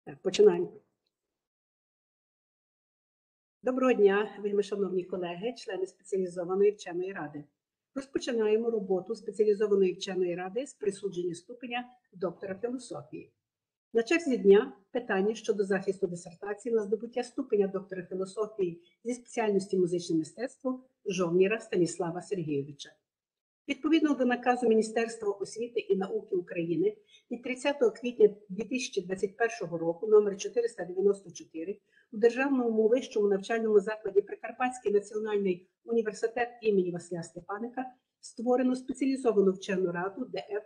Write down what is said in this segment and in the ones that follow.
Так, починаємо. Доброго дня, вельмишановні колеги, члени спеціалізованої вченої ради. Розпочинаємо роботу спеціалізованої вченої ради з присудження ступеня доктора філософії. На черзі дня питання щодо захисту дисертації на здобуття ступеня доктора філософії зі спеціальності музичне мистецтво Жовніра Станіслава Сергійовича. Відповідно до наказу Міністерства освіти і науки України від 30 квітня 2021 року номер 494 у Державному вищому навчальному закладі Прикарпатський національний університет імені Василя Стефаника створено спеціалізовану вчену раду ДФ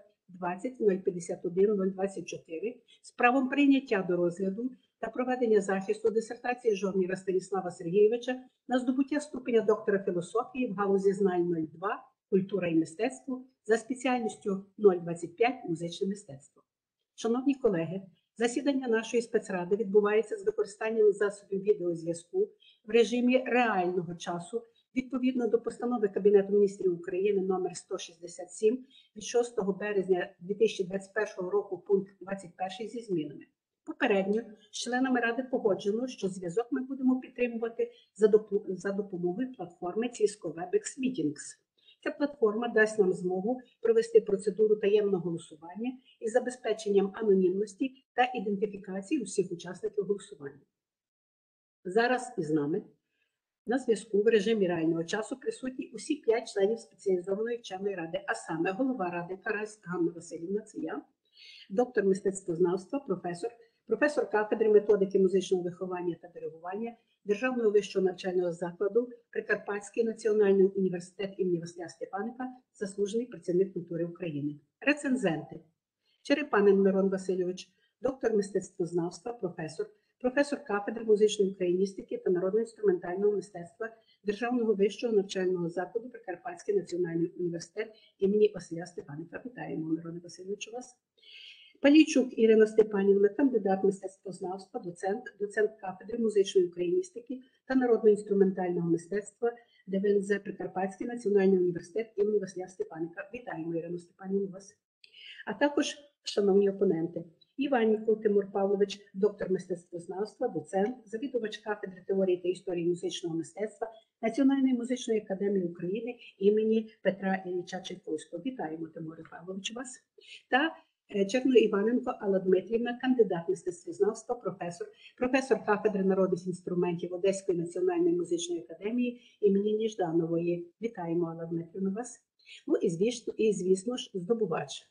20-051-024 з правом прийняття до розгляду та проведення захисту дисертації Жовніра Станіслава Сергійовича на здобуття ступеня доктора філософії в галузі знань 02 культура і мистецтво за спеціальністю 025 музичне мистецтво. Шановні колеги, засідання нашої спецради відбувається з використанням засобів відеозв'язку в режимі реального часу відповідно до постанови Кабінету міністрів України номер 167 від 6 березня 2021 року пункт 21 зі змінами. Попередньо з членами Ради погоджено, що зв'язок ми будемо підтримувати за допомогою платформи Cisco WebEx Meetings. Ця платформа дасть нам змогу провести процедуру таємного голосування із забезпеченням анонімності та ідентифікації усіх учасників голосування. Зараз із нами на зв'язку в режимі реального часу присутні усі 5 членів спеціалізованої вченої ради, а саме голова ради Карась Ганна Василівна, це я, доктор мистецтвознавства, професор кафедри методики музичного виховання та диригування Державного вищого навчального закладу Прикарпатський національний університет імені Василя Стефаника, заслужений працівник культури України. Рецензенти: Черепанин Мирон Васильович, доктор мистецтвознавства, професор кафедри музичної україністики та народно-інструментального мистецтва Державного вищого навчального закладу Прикарпатський національний університет імені Василя Стефаника. Вітаємо, Мироне Васильовичу, вас. Палійчук Ірина Степанівна, кандидат мистецтвознавства, доцент кафедри музичної україністики та народно-інструментального мистецтва ДВНЗ Прикарпатський національний університет імені Василя Стефаника. Вітаємо, Ірину Степанівну, вас. А також, шановні опоненти, Іванніков Тимур Павлович, доктор мистецтвознавства, доцент, завідувач кафедри теорії та історії музичного мистецтва Національної музичної академії України імені Петра Ілліча Чайковського. Вітаємо, Тимуре Павловичу, вас. Та Черно Іваненко Алла Дмитрівна, кандидат мистецтвознавства, професор кафедри народних інструментів Одеської національної музичної академії імені Ніжданової. Вітаємо, Алла Дмитрівна, вас. Ну і звісно ж, здобувач.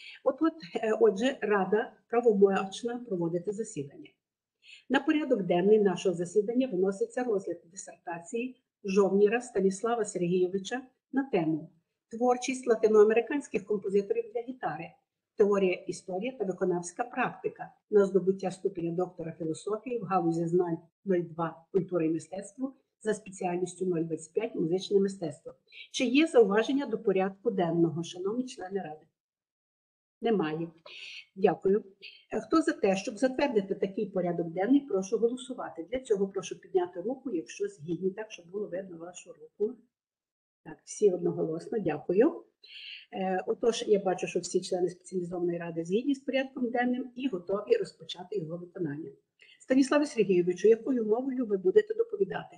Отже, Рада правомочна проводити засідання. На порядок денний нашого засідання виноситься розгляд дисертації Жовніра Станіслава Сергійовича на тему «Творчість латиноамериканських композиторів для гітари. Теорія, історія та виконавська практика на здобуття ступеня доктора філософії в галузі знань 02 культури і мистецтво за спеціальністю 025 музичне мистецтво». Чи є зауваження до порядку денного, шановні члени Ради? Немає. Дякую. Хто за те, щоб затвердити такий порядок денний, прошу голосувати. Для цього прошу підняти руку, якщо згідні, так, щоб було видно вашу руку. Так, всі одноголосно, дякую. Отож, я бачу, що всі члени спеціалізованої ради згідні з порядком денним і готові розпочати його виконання. Станіславе Сергійовичу, якою мовою ви будете доповідати?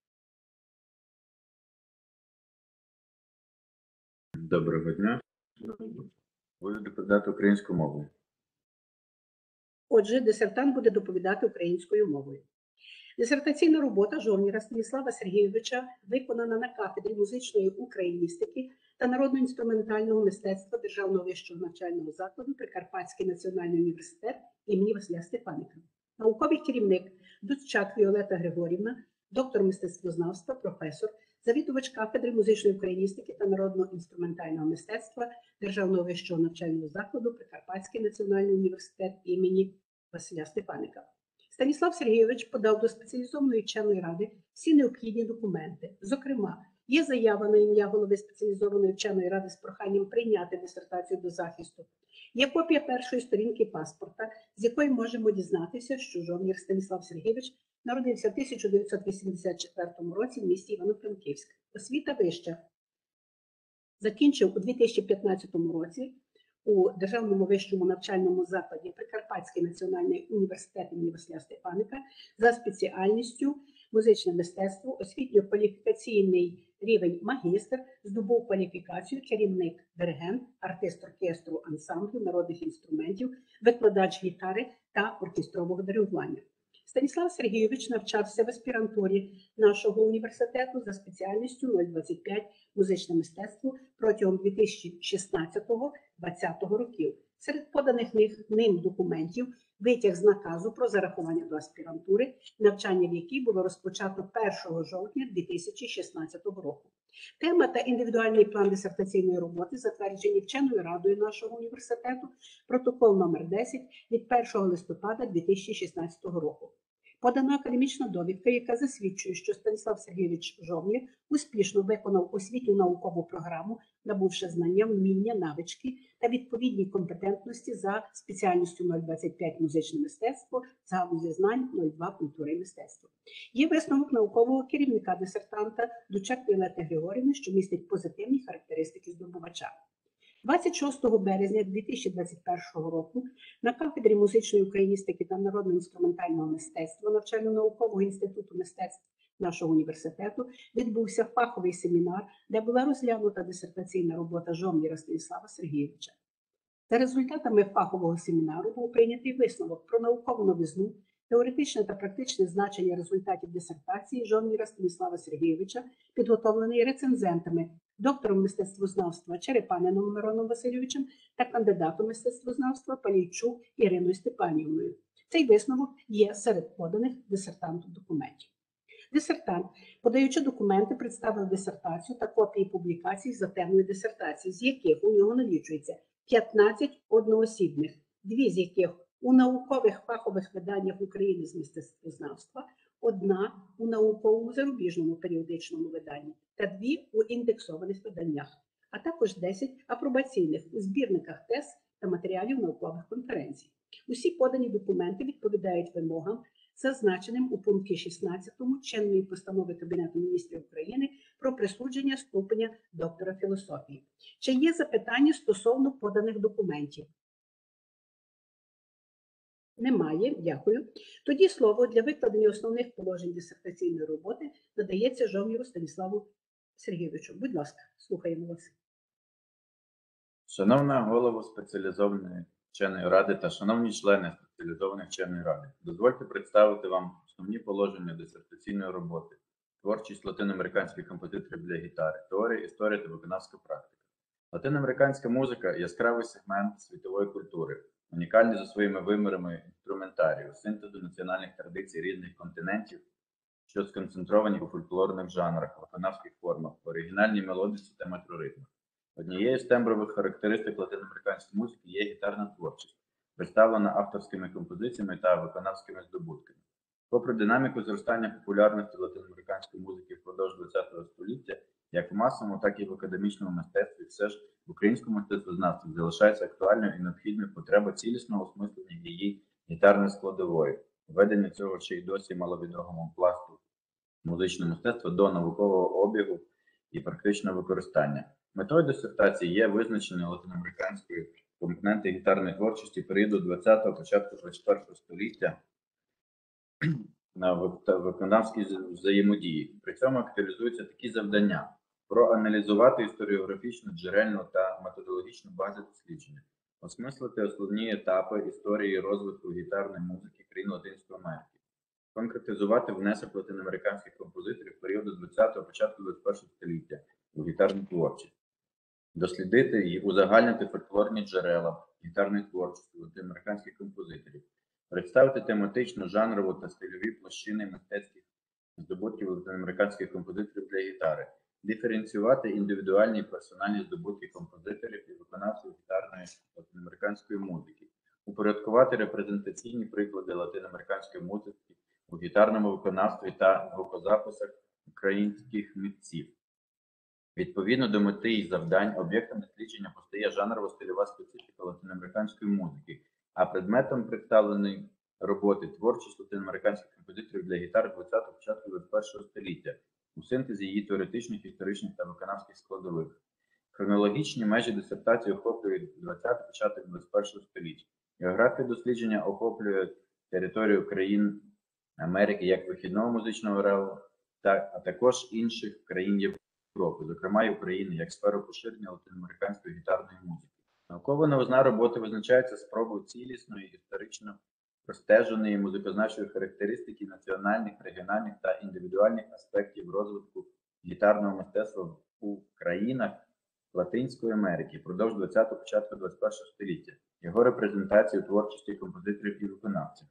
Доброго дня. Буду доповідати українською мовою. Отже, дисертант буде доповідати українською мовою. Дисертаційна робота Жовніра Станіслава Сергійовича виконана на кафедрі музичної україністики та народно-інструментального мистецтва Державного вищого навчального закладу Прикарпатський національний університет імені Василя Стефаника. Науковий керівник Дудчак Віолета Григорівна, доктор мистецтвознавства, професор, завідувач кафедри музичної україністики та народно-інструментального мистецтва Державного вищого навчального закладу Прикарпатський національний університет імені Василя Стефаника. Станіслав Сергійович подав до спеціалізованої вченої ради всі необхідні документи. Зокрема, є заява на ім'я голови спеціалізованої вченої ради з проханням прийняти дисертацію до захисту. Є копія першої сторінки паспорта, з якої можемо дізнатися, що Жовнір Станіслав Сергійович народився в 1984 році в місті Івано-Франківськ. Освіта вища. Закінчив у 2015 році у Державному вищому навчальному закладі Прикарпатський національний університет імені Василя Стефаника за спеціальністю музичне мистецтво, освітньо-кваліфікаційний рівень магістр, здобув кваліфікацію керівник, диригент, артист оркестру, ансамблю, народних інструментів, викладач гітари та оркестрового диригування. Станіслав Сергійович навчався в аспірантурі нашого університету за спеціальністю 025 музичне мистецтво протягом 2016-2020 років. Серед поданих ним документів витяг з наказу про зарахування до аспірантури, навчання в якій було розпочато 1 жовтня 2016 року. Тема та індивідуальний план дисертаційної роботи затверджені вченою радою нашого університету, протокол номер 10 від 1 листопада 2016 року. Подана академічна довідка, яка засвідчує, що Станіслав Сергійович Жовнір успішно виконав освітню наукову програму, набувши знання, вміння, навички та відповідні компетентності за спеціальністю 025 музичне мистецтво, з галузі знань 02 культура і мистецтво. Є висновок наукового керівника дисертанта Дучак Віолетти Григорівни, що містить позитивні характеристики здобувача. 26 березня 2021 року на кафедрі музичної україністики та народно-інструментального мистецтва Навчально-наукового інституту мистецтв нашого університету відбувся фаховий семінар, де була розглянута дисертаційна робота Жовніра Станіслава Сергійовича. За результатами фахового семінару був прийнятий висновок про наукову новизну, теоретичне та практичне значення результатів дисертації Жовніра Станіслава Сергійовича, підготовлений рецензентами, доктором мистецтвознавства Черепанином Мироном Васильовичем та кандидатом мистецтвознавства Палійчук Іриною Степанівною. Цей висновок є серед поданих дисертанту документів. Дисертант, подаючи документи, представив дисертацію та копії публікацій за темою дисертації, з яких у нього налічується 15 одноосібних, 2 з яких у наукових фахових виданнях України з мистецтвознавства, 1 у науковому зарубіжному періодичному виданні та 2 у індексованих виданнях, а також 10 апробаційних у збірниках тез та матеріалів наукових конференцій. Усі подані документи відповідають вимогам, зазначеним у пункті 16 чинної постанови Кабінету міністрів України про присудження ступеня доктора філософії. Чи є запитання стосовно поданих документів? Немає, дякую. Тоді слово для викладення основних положень дисертаційної роботи надається Жовніру Станіславу Сергійовичу. Будь ласка, слухаємо вас. Шановна голова спеціалізованої вченої ради та шановні члени спеціалізованої вченої ради, дозвольте представити вам основні положення дисертаційної роботи, творчість латиноамериканських композиторів для гітари, теорія, історія та виконавська практика. Латиноамериканська музика – яскравий сегмент світової культури, унікальний за своїми вимірами інструментарію, синтезу національних традицій різних континентів, що сконцентровані у фольклорних жанрах, виконавських формах, оригінальній мелодиці та метроритмах. Однією з тембрових характеристик латиноамериканської музики є гітарна творчість, представлена авторськими композиціями та виконавськими здобутками. Попри динаміку зростання популярності латиноамериканської музики впродовж ХХ століття, як в масовому, так і в академічному мистецтві, все ж в українському мистецтвознавстві залишається актуальною і необхідною потреба цілісного осмислення її гітарної складової, введення цього ще й досі маловідомого пласту музичного мистецтва до наукового обігу і практичного використання. Метою дисертації є визначення латиноамериканської компоненти гітарної творчості періоду 20-го, початку 21-го століття на виконавській взаємодії. При цьому актуалізуються такі завдання: проаналізувати історіографічну, джерельну та методологічну базу дослідження, осмислити основні етапи історії розвитку гітарної музики країн Латинської Америки, конкретизувати внесок латиноамериканських композиторів періоду 20-го, початку 21-го століття у гітарну творчість, дослідити і узагальнити фольклорні джерела гітарної творчості латиноамериканських композиторів, представити тематичну, жанрову та стильові площини мистецьких здобутків латиноамериканських композиторів для гітари, диференціювати індивідуальні і персональні здобутки композиторів і виконавців гітарної латиноамериканської музики, упорядкувати репрезентаційні приклади латиноамериканської музики у гітарному виконавстві та звукозаписах українських митців. Відповідно до мети і завдань, об'єктом дослідження постає жанрово-стильова специфіка латиноамериканської музики, а предметом представленої роботи творчість латиноамериканських композиторів для гітар 20-го, початку 21-го століття у синтезі її теоретичних, історичних та виконавських складових. Хронологічні межі дисертації охоплюють 20 початок 21 століття. Географія дослідження охоплює територію країн Америки як вихідного музичного ареалу, а також інших країн Європи, зокрема і України, як сферу поширення латиноамериканської гітарної музики. Наукова новизна роботи визначається спробою цілісної, історично простеженої музикознавчої характеристики національних, регіональних та індивідуальних аспектів розвитку гітарного мистецтва у країнах Латинської Америки впродовж 20-го, початку 21 століття, його репрезентації у творчості композиторів і виконавців.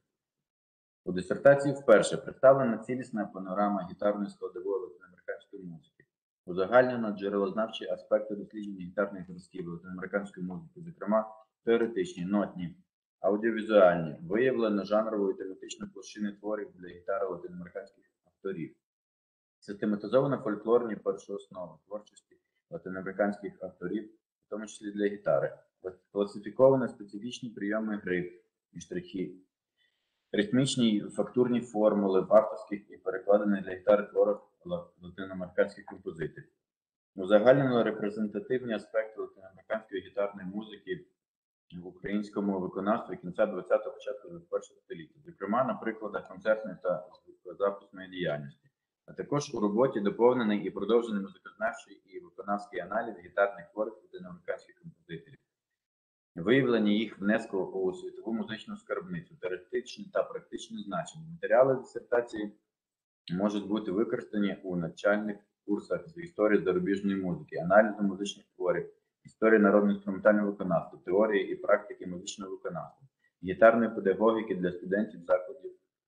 У дисертації вперше представлена цілісна панорама гітарної складової латиноамериканської музики. Узагальнено джерелознавчі аспекти дослідження гітарних зразків латиноамериканської музики, зокрема теоретичні, нотні, аудіовізуальні, виявлено жанрової тематичної площини творів для гітари латиноамериканських авторів. Систематизовано фольклорні першооснови творчості латиноамериканських авторів, в тому числі для гітари. Класифіковано специфічні прийоми гри і штрихи, ритмічні і фактурні формули в авторських і перекладених для гітари творах латиноамериканських композиторів. Узагальнено репрезентативні аспекти латиноамериканської гітарної музики в українському виконавстві кінця 20-го, початку 21 століття, зокрема на прикладах концертної та звукозаписної діяльності, а також у роботі доповнений і продовжений музикознавчий і виконавський аналіз гітарних творів латиноамериканських композиторів, виявлення їх внеску у світову музичну скарбницю, теоретичні та практичні значення. Матеріали дисертації можуть бути використані у навчальних курсах з історії зарубіжної музики, аналізу музичних творів, історії народного інструментального виконавства, теорії і практики музичного виконавства, гітарної педагогіки для студентів закладів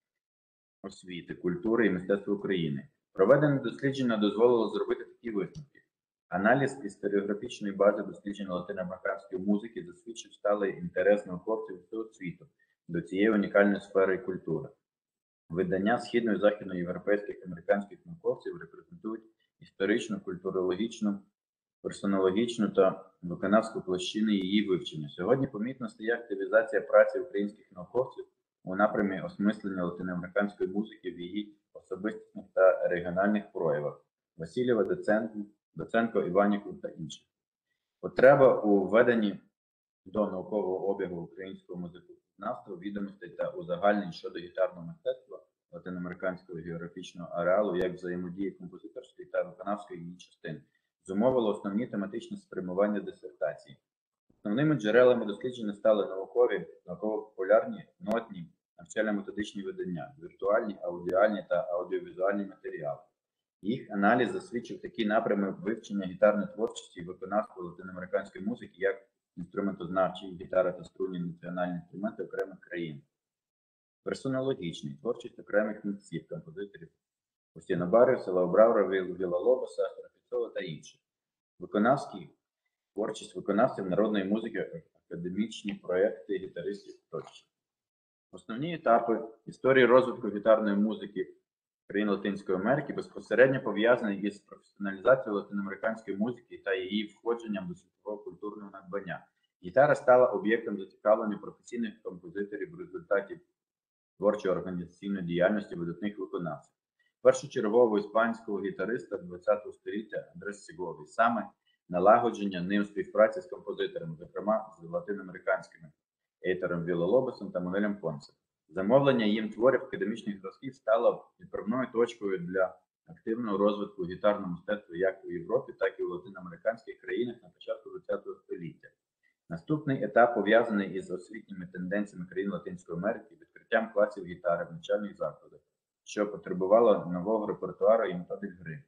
освіти, культури і мистецтва України. Проведене дослідження дозволило зробити такі висновки. Аналіз історіографічної бази досліджень латиноамериканської музики засвідчив сталий інтерес науковців всього світу до цієї унікальної сфери культури. Видання східної, західноєвропейських та американських науковців репрезентують історичну, культурологічну, персонологічну та виконавську площини її вивчення. Сьогодні помітно стає активізація праці українських науковців у напрямі осмислення латиноамериканської музики в її особистісних та регіональних проявах – Васильєва, Доценко, Іваніков та інших. Потреба у введенні до наукового обігу українського музикознавства відомостей та узагальнень щодо гітарного мистецтва латиноамериканського географічного ареалу як взаємодії композиторської та виконавської її частини зумовило основні тематичні спрямування дисертації. Основними джерелами дослідження стали наукові, науково-популярні, нотні, навчально-методичні видання, віртуальні, аудіальні та аудіовізуальні матеріали. Їх аналіз засвідчив такі напрями вивчення гітарної творчості і виконавства латиноамериканської музики, як інструментознавчі, гітара та струнні національні інструменти окремих країн, персонологічний, творчість окремих митців, композиторів, Устіна Баріуса, Лаубраура, Вілла-Лобоса, Рафіцола та інших. Виконавський, творчість виконавців народної музики, академічні проекти гітаристів тощо. Основні етапи історії розвитку гітарної музики країн Латинської Америки безпосередньо пов'язані із професіоналізацією латиноамериканської музики та її входженням до світового культурного надбання. Гітара стала об'єктом зацікавлення професійних композиторів в результаті творчо-організаційної діяльності видатних виконавців. Першочергового іспанського гітариста ХХ століття Андрес Сегові, саме налагодження ним співпраці з композиторами, зокрема з латиноамериканськими Ейтером Вілла-Лобосом та Мануелем Понсе. Замовлення їм творів академічних зразків стало відправною точкою для активного розвитку гітарного мистецтва як у Європі, так і у латиноамериканських країнах на початку ХХ століття. Наступний етап пов'язаний із освітніми тенденціями країн Латинської Америки, відкриттям класів гітари в навчальних закладах, що потребувало нового репертуару і методик гри,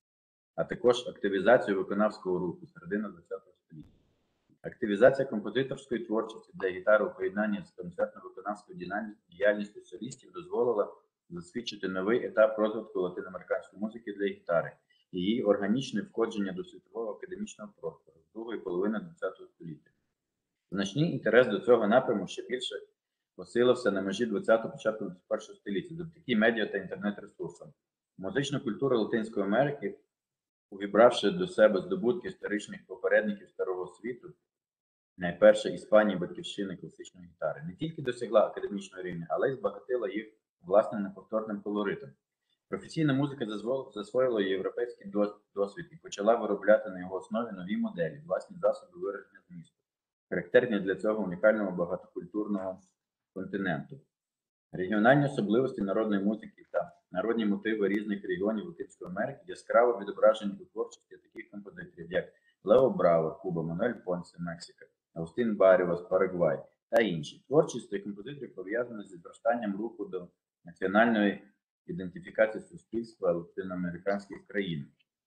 а також активізацію виконавського руху середини ХХ століття. Активізація композиторської творчості для гітари у поєднанні з концертно-виконавською діяльністю солістів дозволила засвідчити новий етап розвитку латиноамериканської музики для гітари і її органічне входження до світового академічного простору з другої половини ХХ століття. Значний інтерес до цього напряму ще більше посилився на межі 20-го, початку 21 століття завдяки медіа та інтернет-ресурсам. Музична культура Латинської Америки, увібравши до себе здобутки історичних попередників Старого світу, найперше Іспанії батьківщини класичної гітари, не тільки досягла академічного рівня, але й збагатила їх власним неповторним колоритом. Професійна музика засвоїла європейський досвід і почала виробляти на його основі нові моделі, власні засоби вираження змісту, характерні для цього унікального багатокультурного континенту. Регіональні особливості народної музики та народні мотиви різних регіонів Латинської Америки яскраво відображені у творчості таких композиторів, як Лео Браво, Куба, Мануель Понсе, Мексика, Аустин Барріос, Парагвай та інші. Творчість цих композиторів пов'язана зі зростанням руху до національної ідентифікації суспільства латиноамериканських країн.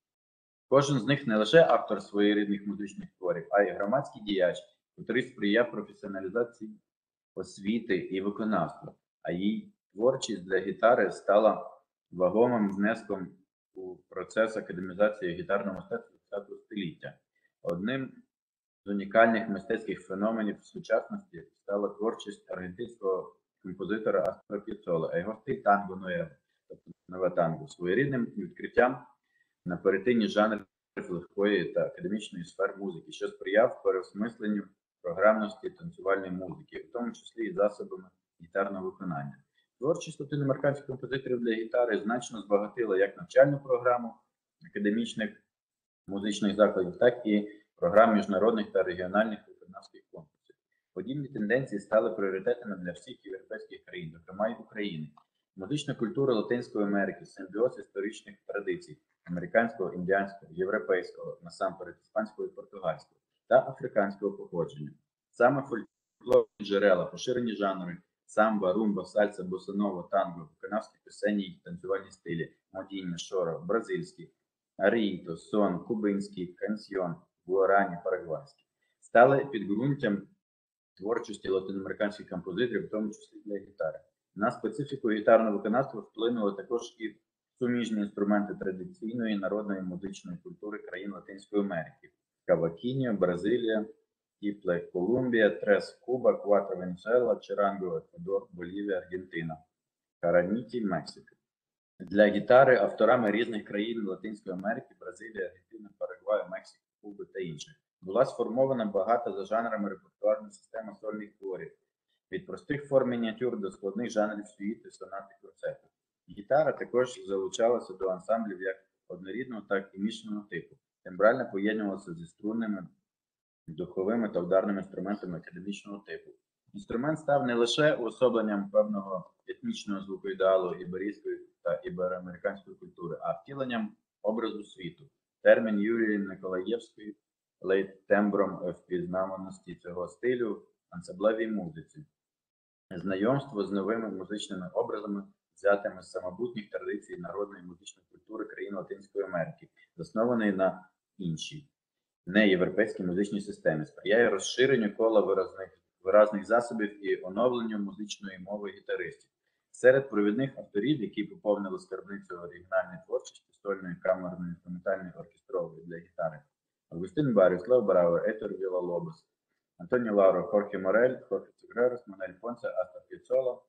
Кожен з них не лише автор своєрідних музичних творів, а й громадський діяч, який сприяв професіоналізації освіти і виконавства, а її творчість для гітари стала вагомим внеском у процес академізації гітарного мистецтва ХХ століття. Одним з унікальних мистецьких феноменів сучасності стала творчість аргентинського композитора Астора Піццола, а його стиль танго нуево, тобто нове танго, своєрідним відкриттям на перетині жанрів легкої та академічної сфер музики, що сприяв переосмисленню програмності танцювальної музики, в тому числі і засобами гітарного виконання. Творчість латиноамериканських композиторів для гітари значно збагатила як навчальну програму академічних музичних закладів, так і програм міжнародних та регіональних виконавських конкурсів. Подібні тенденції стали пріоритетами для всіх європейських країн, зокрема й України. Музична культура Латинської Америки – симбіоз історичних традицій американського, індіанського, європейського, насамперед іспанського і португальського, та африканського походження. Саме фольклорні джерела, поширені жанри самба, румба, сальса, босанова, танго, виконавські пісенні й танцювальні стилі, модіння, шоро, бразильський, аріїто, сон, кубинський, кансьйон, гуарані, парагвайський, стали підґрунтям творчості латиноамериканських композиторів, в тому числі для гітари. На специфіку гітарного виконавства вплинули також і суміжні інструменти традиційної народної музичної культури країн Латинської Америки: кавакіньо, Бразилія, тіпле, Колумбія, трес, Куба, кватро, Венесуела, чаранго, Еквадор, Болівія, Аргентина, караніті, Мексика. Для гітари авторами різних країн Латинської Америки, Бразилії, Аргентини, Парагваю, Мексики, Куби та інших була сформована багата за жанрами репертуарна система сольних творів, від простих форм мініатюр до складних жанрів сюїти, сонати, концерти. Гітара також залучалася до ансамблів як однорідного, так і мішаного типу. Тембрально поєднувалася зі струнними, духовими та ударними інструментами академічного типу. Інструмент став не лише уособленням певного етнічного звукоідеалу іберійської та ібероамериканської культури, а втіленням образу світу. Термін Юрії Николаєвської лейтембром впізнаваності цього стилю в ансамблевій музиці. Знайомство з новими музичними образами, взятими з самобутніх традицій народної музичної культури країн Латинської Америки, заснованої на іншій, неєвропейській музичній системі, сприяє розширенню кола виразних засобів і оновленню музичної мови гітаристів. Серед провідних авторів, які поповнили скарбницю оригінальної творчості сольної, камерної, інструментальної, оркестрової для гітари: Аugustin Barrios, Leo Bravo, Héctor Villa-Lobos, Антоніо Лауро, Хорхе Морель, Хорхе Цигрерос, Мануель Понсе, Астор Піццола,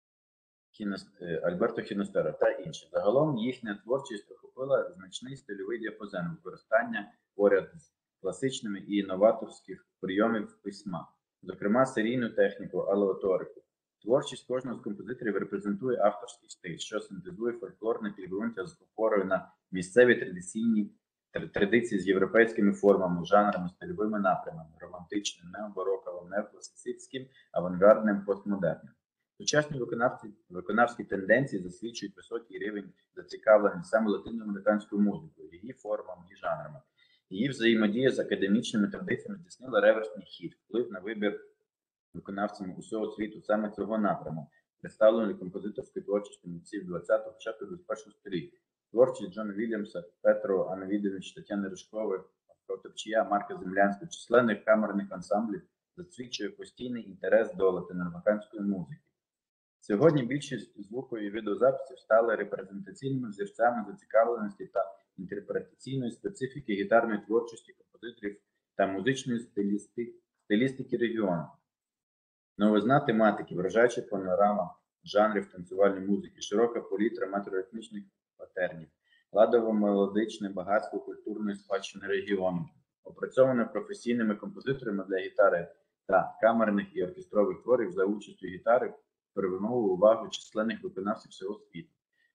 Альберто Хіностера та інші. Загалом їхня творчість охопила значний стильовий діапазон використання поряд з класичними і новаторських прийомів письма, зокрема серійну техніку, алеоторику. Творчість кожного з композиторів репрезентує авторський стиль, що синтезує фольклорне підґрунтя з опорою на місцеві традиції з європейськими формами, жанрами, стильовими напрямами: романтичним, необароковим, неокласицистським, авангардним, постмодерним. Сучасні виконавські тенденції засвідчують високий рівень зацікавлення саме латиноамериканською музикою, її формами і жанрами. Її взаємодія з академічними традиціями здійснила реверсний хід, вплив на вибір виконавцями усього світу саме цього напряму, представленої композиторської творчості митців 20-го, початку 21-го століття. Творчість Джона Вільямса, Петро Анавідович, Тетяни Рижкової, Топчія, Марка Землянського, численних камерних ансамблів засвідчує постійний інтерес до латиноамериканської музики. Сьогодні більшість звуку і відеозаписів стали репрезентаційними взірцями зацікавленості та інтерпретаційної специфіки гітарної творчості композиторів та музичної стилістики регіону. Новизна тематики, вражаюча панорама жанрів танцювальної музики, широка палітра метроритмічних патернів, ладово-мелодичне багатство культурної спадщини регіону, опрацьоване професійними композиторами для гітари та камерних і оркестрових творів за участю гітари, привернуло увагу численних виконавців всього світу.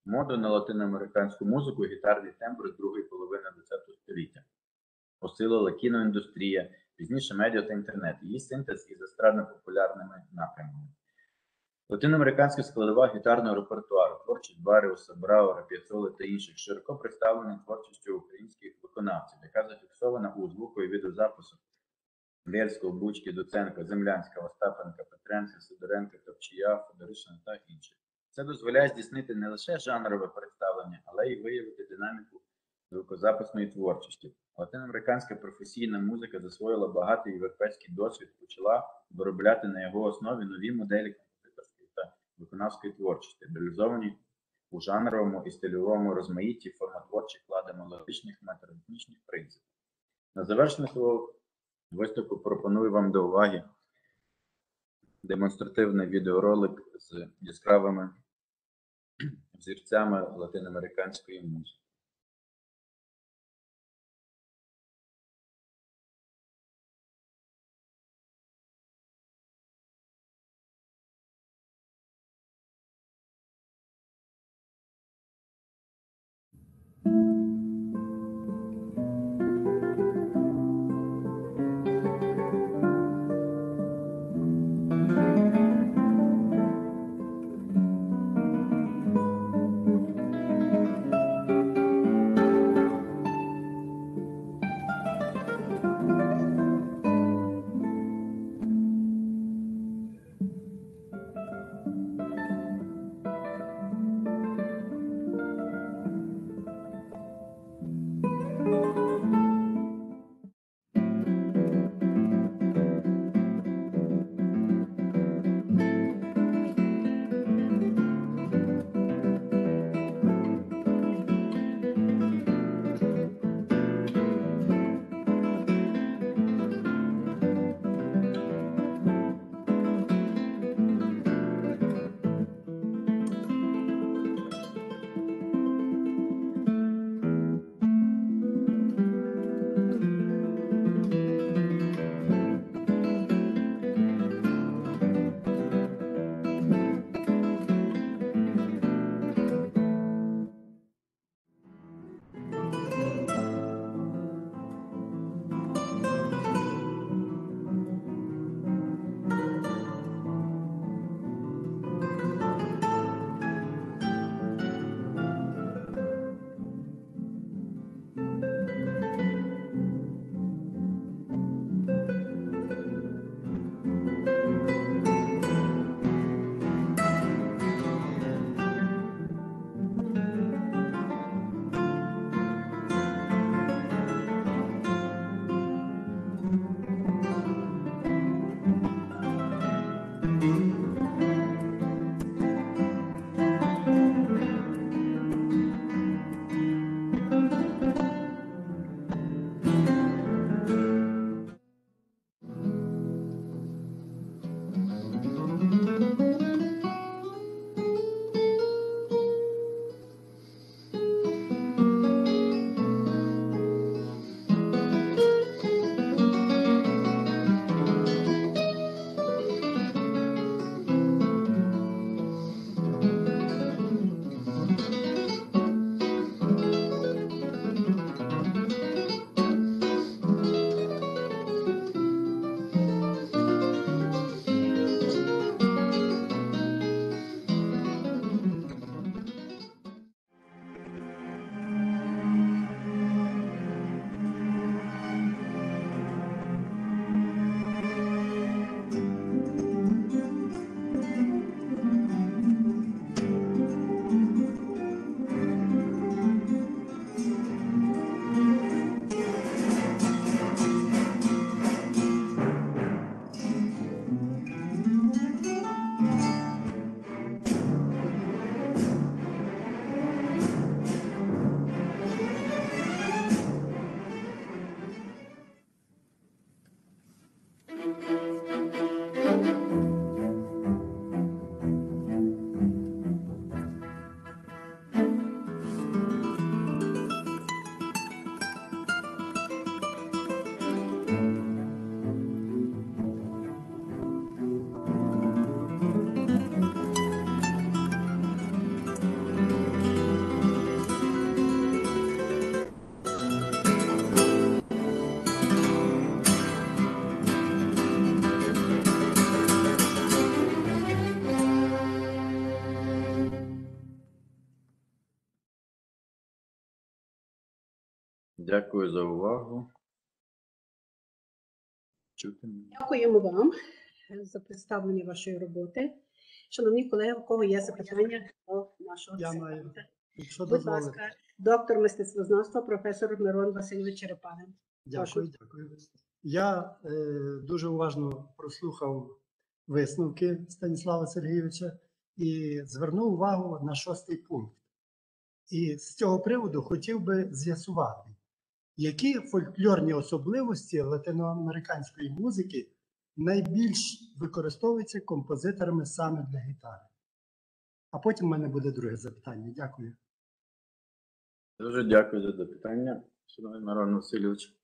моду на латиноамериканську музику, гітарні тембри другої половини ХХ століття. Осилила кіноіндустрія, пізніше медіа та інтернет, її синтез із естрадно-популярними напрямами. Латиноамериканська складова гітарного репертуару, творчість Баріуса, Брауера, Піацоли та інших широко представлена творчістю українських виконавців, яка зафіксована у звуку і відеозаписах Бєльського, Бучки, Доценка, Землянська, Остапенка, Петренка, Сидоренка, Топчія, Федоришина та інших. Це дозволяє здійснити не лише жанрове представлення, але й виявити динаміку звукозаписної творчості. Латиноамериканська професійна музика засвоїла багатий європейський досвід, почала виробляти на його основі нові моделі композиторської та виконавської творчості, реалізовані у жанровому і стильовому розмаїтті формотворчих вклади мелодичних і метаритмічних принципів. На завершення свого виступу пропоную вам до уваги демонстративний відеоролик з яскравими взірцями латиноамериканської музики. Дякую за увагу. Чути мене? Дякуємо вам за представлення вашої роботи. Шановні колеги, у кого є запитання до нашого Я асистента? маю, якщо Будь дозволите. ласка, доктор мистецтвознавства, професор Мирон Васильович Черепанин. Дякую, дякую. Я дуже уважно прослухав висновки Станіслава Сергійовича і звернув увагу на 6-й пункт. І з цього приводу хотів би з'ясувати, які фольклорні особливості латиноамериканської музики найбільш використовуються композиторами саме для гітари. А потім в мене буде друге запитання. Дякую. Дуже дякую за запитання, шановний Мирон Васильович.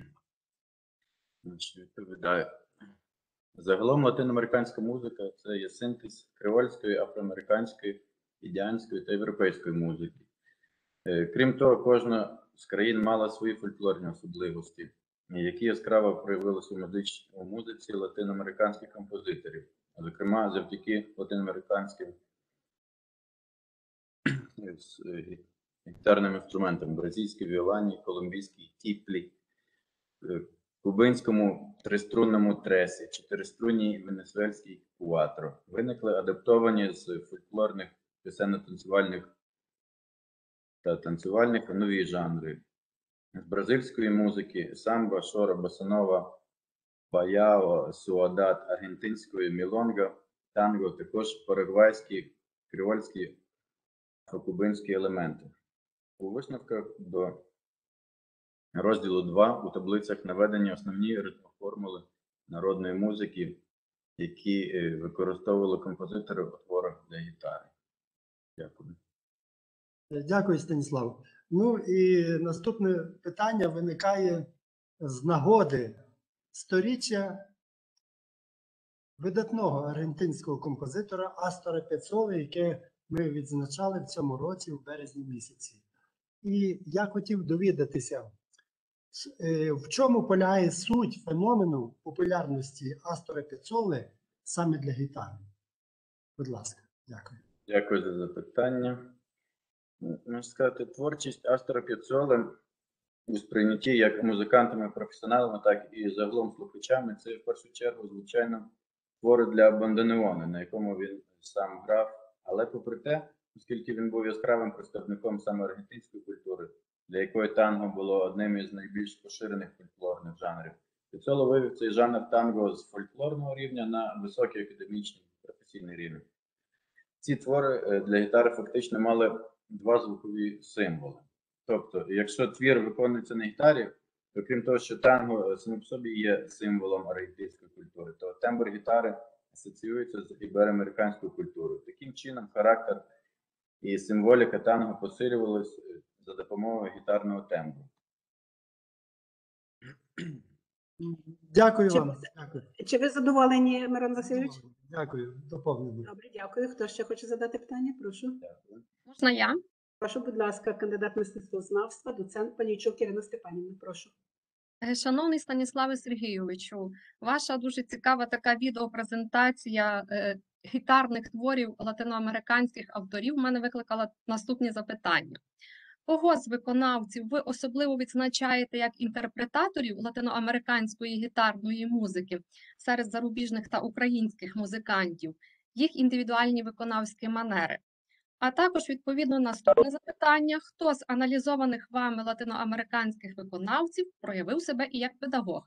Відповідаю. Загалом латиноамериканська музика – це є синтез креольської, афроамериканської, індіанської та європейської музики. Крім того, кожна з країн мала свої фольклорні особливості, які яскраво проявилися у музиці латиноамериканських композиторів, зокрема завдяки латиноамериканським гітарним інструментам: бразильській віолані, колумбійській тіплі, кубинському триструнному тресі, чотириструнній венесуельській куатро. Виникли адаптовані з фольклорних пісенно-танцювальних та танцювальних нові жанри. З бразильської музики самба, шора, босанова, баяо, суадат, аргентинської мілонга, танго, також парагвайські, креольські, афрокубинські елементи. У висновках до розділу 2 у таблицях наведені основні ритмоформули народної музики, які використовували композитори у творах для гітари. Дякую. Дякую, Станіслав. Ну і наступне питання виникає з нагоди сторіччя видатного аргентинського композитора Астора Піаццоли, яке ми відзначали в цьому році в березні місяці. І я хотів довідатися, в чому полягає суть феномену популярності Астора Піаццоли саме для гітари. Будь ласка, дякую. Дякую за запитання. Можна сказати, творчість Астора Піаццоли у сприйнятті як музикантами-професіоналами, так і загалом слухачами, це в першу чергу, звичайно, твори для бандонеоне, на якому він сам грав. Але попри те, оскільки він був яскравим представником саме аргентинської культури, для якої танго було одним із найбільш поширених фольклорних жанрів, Піаццола вивів цей жанр танго з фольклорного рівня на високий академічний професійний рівень. Ці твори для гітари фактично мали два звукові символи. Тобто, якщо твір виконується на гітарі, то крім того, що танго саме по собі є символом аргентинської культури, то тембр гітари асоціюється з ібероамериканською культурою. Таким чином, характер і символіка танго посилювалися за допомогою гітарного тембру. Дякую Чи- вам. Дякую. Чи ви задоволені, Мирон Васильович? Дякую. Доповнено. Добре, дякую. Хто ще хоче задати питання? Прошу. Дякую. Можна я? Прошу, будь ласка, кандидат мистецтвознавства, доцент Панійчук Ірина Степанівна. Прошу. Шановний Станіславе Сергійовичу, ваша дуже цікава така відеопрезентація гітарних творів латиноамериканських авторів в мене викликала наступні запитання. Кого з виконавців ви особливо відзначаєте як інтерпретаторів латиноамериканської гітарної музики серед зарубіжних та українських музикантів, їх індивідуальні виконавські манери? А також, відповідно, наступне запитання. Хто з аналізованих вами латиноамериканських виконавців проявив себе і як педагог?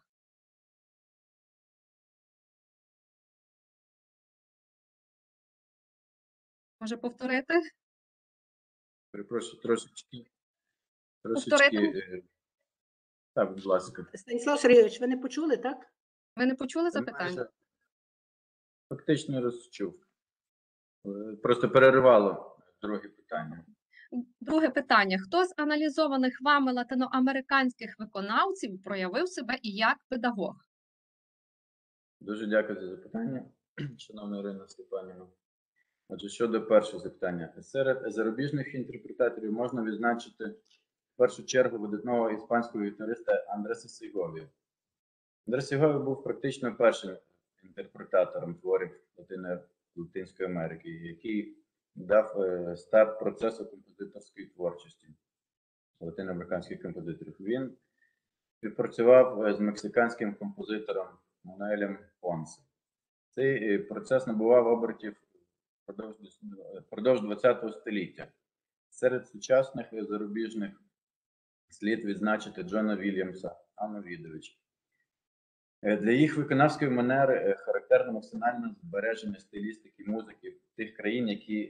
Може повторити? Перепрошую, трошечки. Повторити? Так, будь ласка. Станіслав Сергійович, ви не почули, так? Ви не почули запитання? Майже фактично розчув. Просто переривало друге питання. Друге питання. Хто з аналізованих вами латиноамериканських виконавців проявив себе і як педагог? Дуже дякую за запитання, шановна Ірина Степанівна. Отже, щодо першого запитання. Серед зарубіжних інтерпретаторів можна відзначити в першу чергу видатного іспанського гітариста Андреса Сеговію. Андрес Сеговій був практично першим інтерпретатором творів Латинської Америки, який дав старт процесу композиторської творчості. латиноамериканських композиторів. Він співпрацював з мексиканським композитором Мануелем Понсе. Цей процес набував обертів впродовж ХХ століття. Серед сучасних зарубіжних слід відзначити Джона Вільямса, Анну Відович. Для їх виконавської манери характерно максимальне збереження стилістики музики тих країн,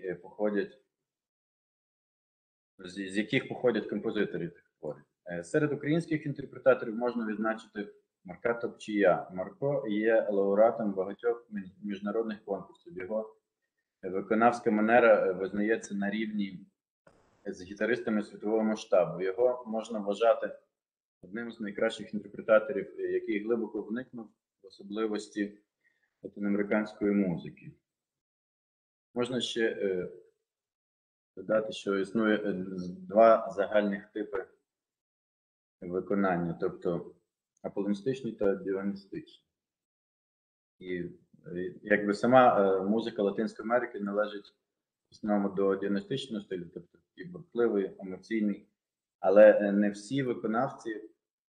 з яких походять композитори тих творів. Серед українських інтерпретаторів можна відзначити Марка Топчія. Марко є лауреатом багатьох міжнародних конкурсів. Його виконавська манера визнається на рівні з гітаристами світового масштабу. Його можна вважати одним з найкращих інтерпретаторів, який глибоко вникнув в особливості латиноамериканської музики. Можна ще додати, що існує два загальних типи виконання, тобто аполоністичний та діоністичний. І якби сама музика Латинської Америки належить в основному до діоністичного стилю, тобто і бурхливий, емоційний, але не всі виконавці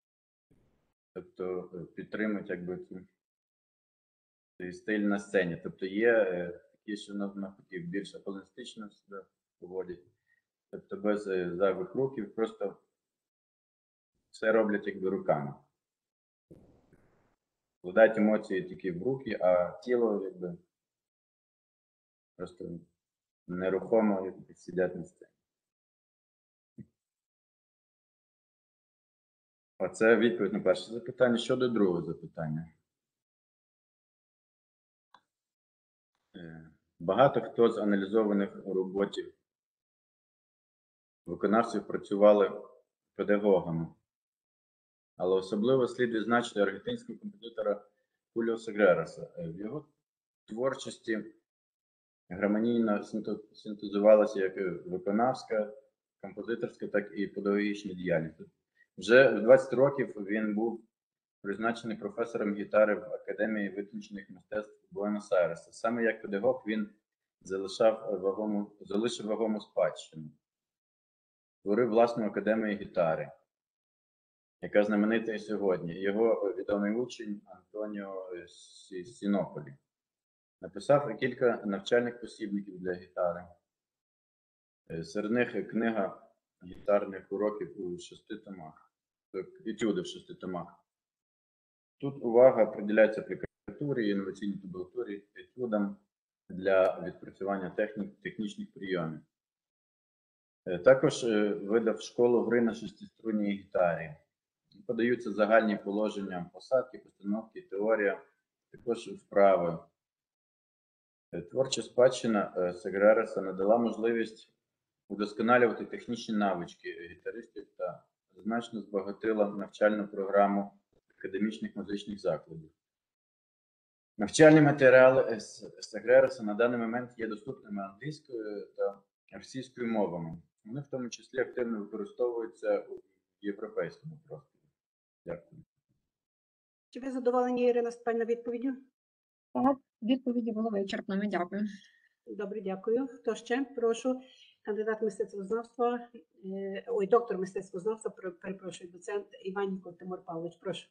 підтримують якби цей стиль на сцені. Тобто є такі, що навпаки більш аполоністично себе поводять, тобто без зайвих рухів, просто все роблять якби руками. Вкладають емоції тільки в руки, а тіло якби просто нерухомо якби сидять на сцені. Оце відповідь на перше запитання. Щодо другого запитання. Багато хто з аналізованих роботів виконавців працювали педагогами. Але особливо слід відзначити аргентинського композитора Хуліо Сегрераса. В його творчості гармонійно синтезувалася як виконавська, композиторська, так і педагогічна діяльність. Вже в 20 років він був призначений професором гітари в Академії визначених мистецтв Буенос-Айреса. Саме як педагог він залишив вагому спадщину. Створив власну академію гітари, яка знаменита і сьогодні. Його відомий учень Антоніо Сінополі написав кілька навчальних посібників для гітари. Серед них книга гітарних уроків у 6 томах, етюди в 6 томах. Тут увага приділяється аплікатурі, інноваційній табулатурі, етюдам для відпрацювання технічних прийомів. Також видав школу гри на шестиструнній гітарі. Подаються загальні положення посадки, постановки, теорія, також вправи. Творча спадщина Сегререса надала можливість удосконалювати технічні навички гітаристів та значно збагатила навчальну програму академічних музичних закладів. Навчальні матеріали Сегререса на даний момент є доступними англійською та російською мовами. Вони в тому числі активно використовуються у європейському просторі. Дякую. Чи ви задоволені, Ірина Степанівна, відповіддю? Так, відповіді були вичерпними. Дякую. Добре, дякую. Хто ще? Прошу. Кандидат мистецтвознавства, доктор мистецтвознавства, перепрошую, доцент Іваненко Тимур Павлович. Прошу.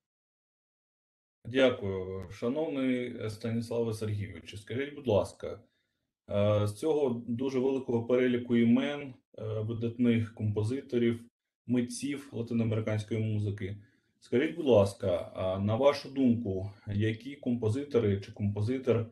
Дякую. Шановний Станіславе Сергійовичу, скажіть, будь ласка, з цього дуже великого переліку імен видатних композиторів, митців латиноамериканської музики, скажіть, будь ласка, на вашу думку, які композитори чи композитор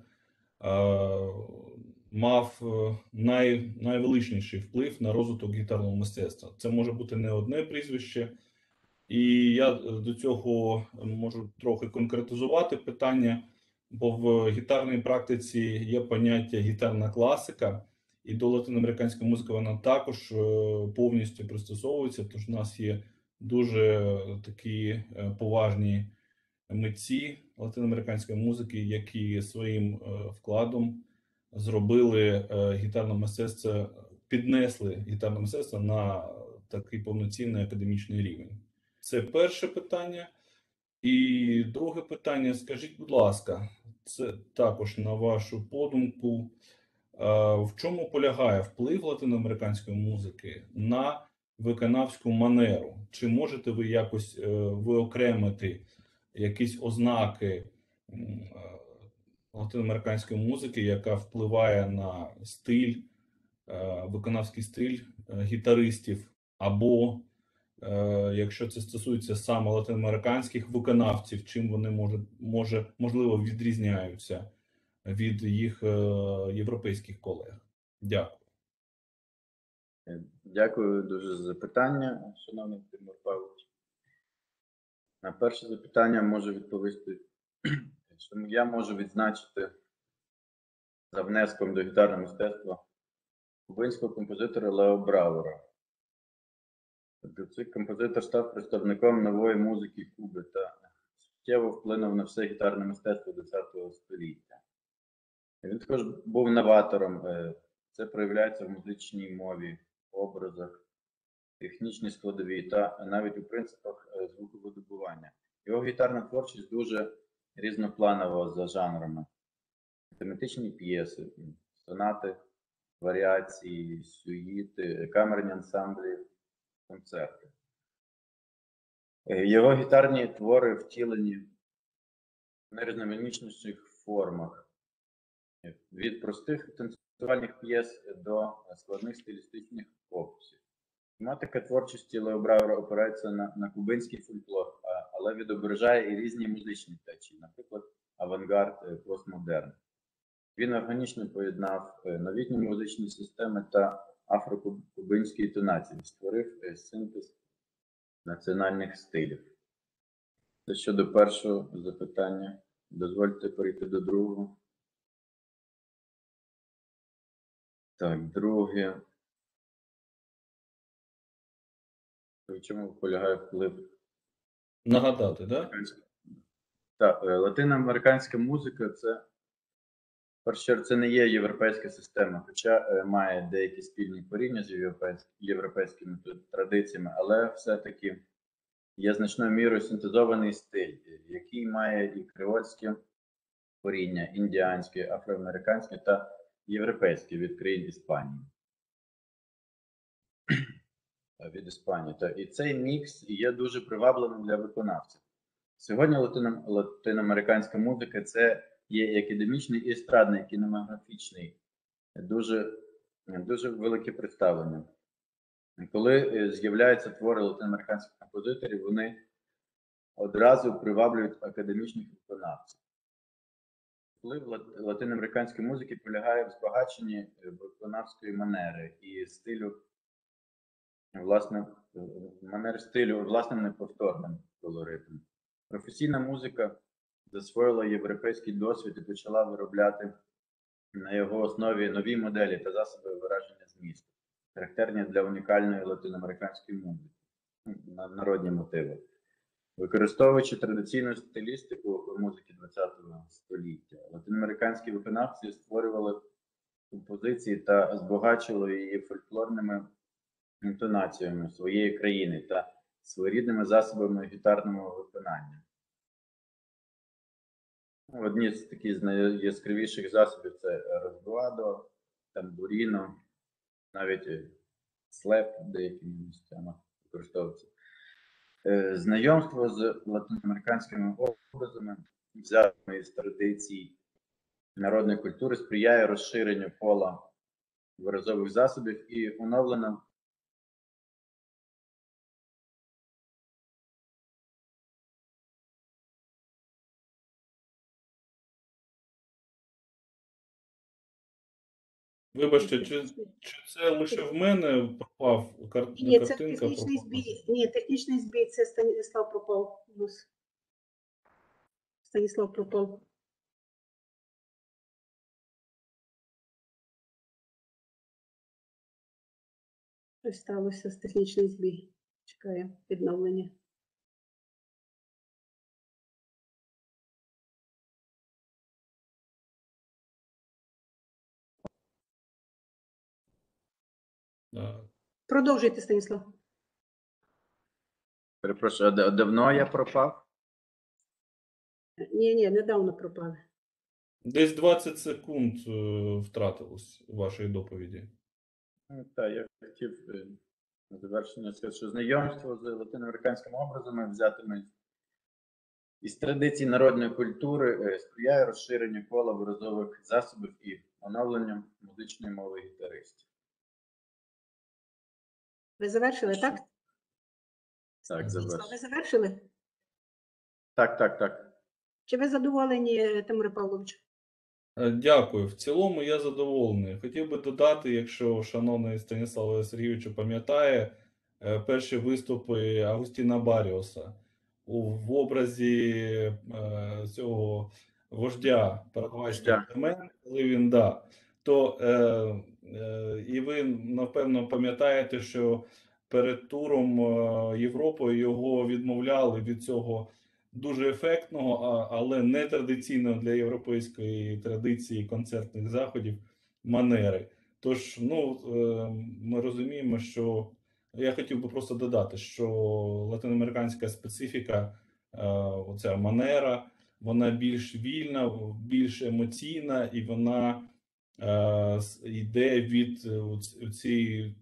мав найвеличніший вплив на розвиток гітарного мистецтва? Це може бути не одне прізвище. І я до цього можу трохи конкретизувати питання, бо в гітарній практиці є поняття гітарна класика, і до латиноамериканської музики вона також повністю пристосовується, тож у нас є дуже такі поважні митці латиноамериканської музики, які своїм вкладом зробили гітарне мистецтво, піднесли гітарне мистецтво на такий повноцінний академічний рівень. Це перше питання. І друге питання, скажіть, будь ласка, це також на вашу подумку, в чому полягає вплив латиноамериканської музики на виконавську манеру. Чи можете ви якось виокремити якісь ознаки латиноамериканської музики, яка впливає на стиль, виконавський стиль гітаристів, або якщо це стосується саме латиноамериканських виконавців, чим вони можливо відрізняються від їх європейських колег? Дякую. Дякую дуже за запитання, шановний Тимур Павлович. На перше запитання можу відповісти, що я можу відзначити за внеском до гітарного мистецтва кубинського композитора Лео Брауера. Цей композитор став представником нової музики Куби та суттєво вплинув на все гітарне мистецтво ХХ століття. Він також був новатором. Це проявляється в музичній мові, образах, технічній складовій та навіть у принципах звуковидобування. Його гітарна творчість дуже різнопланова за жанрами. Тематичні п'єси, сонати, варіації, сюїти, камерні ансамблі, концерти. Його гітарні твори втілені в найрізноманітніших формах. Від простих танцювальних п'єс до складних стилістичних описів. Тематика творчості Лео Брауера опирається на кубинський фольклор, але відображає і різні музичні течії, наприклад, авангард, постмодерн. Він органічно поєднав новітні музичні системи та афрокубинські інтонації, створив синтез національних стилів. Це щодо першого запитання. Дозвольте перейти до другого. Так, друге. В чому полягає вплив? Нагадати, так? Так, латиноамериканська музика це, перше, це не є європейська система, хоча має деякі спільні коріння з європейськими традиціями, але все-таки є значною мірою синтезований стиль, який має і креольське коріння, індіанське, афроамериканське та європейське від країн Іспанії. Від Іспанії. І цей мікс є дуже привабливим для виконавців. Сьогодні латиноамериканська музика – це є академічний і естрадний, кінематографічний, дуже велике представлення. Коли з'являються твори латиноамериканських композиторів, вони одразу приваблюють академічних виконавців. Вплив латиноамериканської музики полягає в збагаченні виконавської манери і стилю, власним неповторним колоритом. Професійна музика засвоїла європейський досвід і почала виробляти на його основі нові моделі та засоби вираження змісту, характерні для унікальної латиноамериканської музики, народні мотиви. Використовуючи традиційну стилістику музики ХХ століття, латиноамериканські виконавці створювали композиції та збагачували її фольклорними інтонаціями своєї країни та своєрідними засобами гітарного виконання. Одні з таких яскравіших засобів це розгуадо, тамбуріно, навіть слеп деякими місцями використовується. Знайомство з латиноамериканськими образами, взятими з традицій народної культури, сприяє розширенню кола виразових засобів і оновлено Вибачте, чи це лише в мене пропав Ні, це картинка? технічний пропала? збій. Ні, технічний збій, це Станіслав пропав. Станіслав пропав. Щось сталося з технічний збій. Чекає відновлення. Продовжуйте, Станіслав. Перепрошую, а давно я пропав? Ні, недавно пропали. Десь 20 секунд втратилось вашої доповіді. Так, я хотів На завершення скажу, що знайомство з латиноамериканськими образами, взятими із традицій народної культури, сприяє розширенню кола виразових засобів і оновленню музичної мови гітаристів. Ви завершили, так? Так, Ви завершую. завершили? Так. Чи ви задоволені, Тимуре Павловичу? Дякую. В цілому я задоволений. Хотів би додати, якщо шановний Станіслав Сергійович пам'ятає, перші виступи Агустіна Баріоса в образі цього вождя парагвайських племен, коли він то і ви напевно пам'ятаєте, що перед туром Європою його відмовляли від цього дуже ефектного, але не традиційного для європейської традиції концертних заходів манери. Тож, ми розуміємо, що я хотів би просто додати, що латиноамериканська специфіка, оця манера, вона більш вільна, більш емоційна, і вона йде від цієї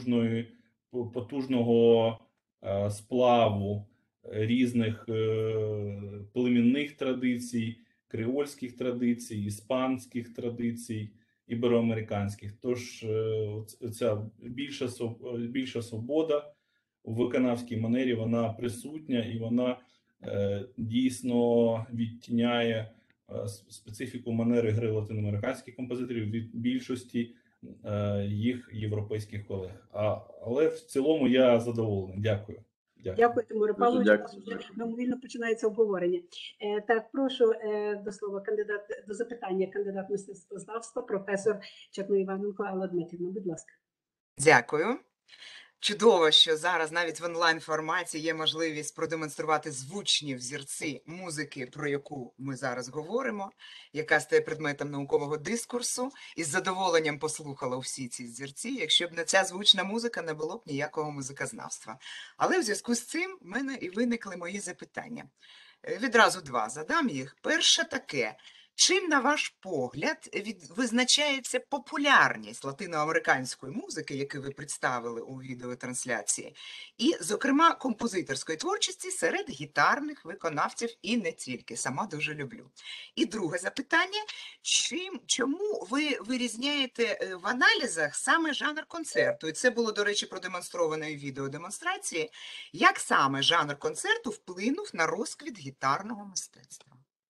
потужного сплаву різних племінних традицій, креольських традицій, іспанських традицій, ібероамериканських. Тож ця більша свобода у виконавській манері, вона присутня і вона дійсно відтіняє специфіку манери гри латиноамериканських композиторів від більшості їх європейських колег. Але в цілому я задоволений. Дякую. Дякую, Тимуре Дуже Павловичу. дякую. Мимовільно починається обговорення. Так, прошу до слова до запитання кандидат мистецтвознавства, професор Чатно Іваненко Алла Дмитрівна. Будь ласка. Дякую. Чудово, що зараз навіть в онлайн-форматі є можливість продемонструвати звучні взірці музики, про яку ми зараз говоримо, яка стає предметом наукового дискурсу, і з задоволенням послухала всі ці взірці, якщо б не ця звучна музика, не було б ніякого музикознавства. Але в зв'язку з цим в мене і виникли мої запитання. Відразу два задам їх. Перше таке. Чим, на ваш погляд, визначається популярність латиноамериканської музики, яку ви представили у відеотрансляції, і, зокрема, композиторської творчості серед гітарних виконавців і не тільки, сама дуже люблю. І друге запитання, чому ви вирізняєте в аналізах саме жанр концерту? І це було, до речі, продемонстровано і в відеодемонстрації. Як саме жанр концерту вплинув на розквіт гітарного мистецтва?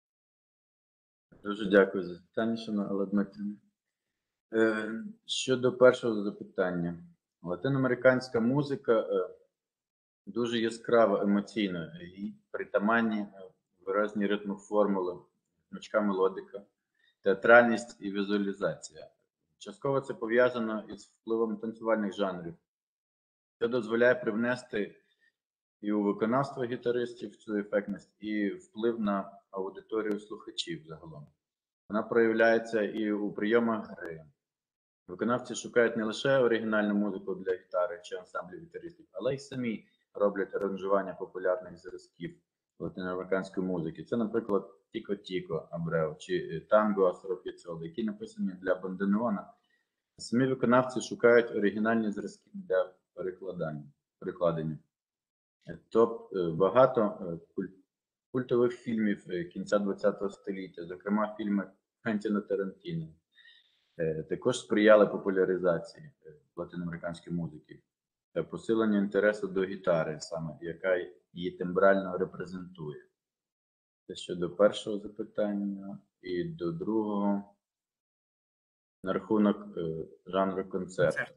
Дуже дякую за запитання, шановна Алла Дмитрівна. Щодо першого запитання. Латиноамериканська музика дуже яскрава, емоційна, і притаманні виразні ритми формули, гнучка мелодика, театральність і візуалізація. Частково це пов'язано із впливом танцювальних жанрів. Це дозволяє привнести і у виконавство гітаристів цю ефектність, і вплив на аудиторію слухачів загалом. Вона проявляється і у прийомах гри. Виконавці шукають не лише оригінальну музику для гітари чи ансамблів гітаристів, але й самі роблять аранжування популярних зразків латиноамериканської музики. Це, наприклад, Тіко-Тіко Абрео чи Танго Асоро Піццоли, які написані для банденеона. Самі виконавці шукають оригінальні зразки для перекладення. Багато культових фільмів кінця ХХ століття, зокрема фільми Квентіна Тарантіно, також сприяли популяризації латиноамериканської музики та посиленню інтересу до гітари, саме яка її тембрально репрезентує. Це щодо першого запитання. І до другого, на рахунок жанру концерту.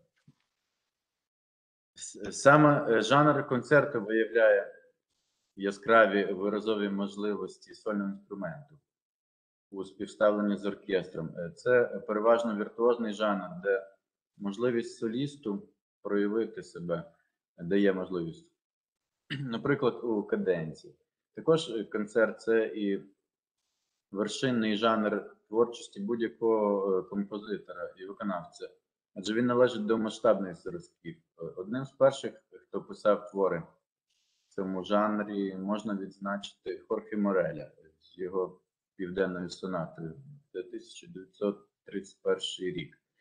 Саме жанр концерту виявляє яскраві виразові можливості сольного інструменту у співставленні з оркестром. Це переважно віртуозний жанр, де можливість солісту проявити себе дає можливість. Наприклад, у каденції. Також концерт – це і вершинний жанр творчості будь-якого композитора і виконавця, адже він належить до масштабних зразків. Одним з перших, хто писав твори в цьому жанрі, можна відзначити Хорхе Мореля з його південною сонатою. Це 1931 рік.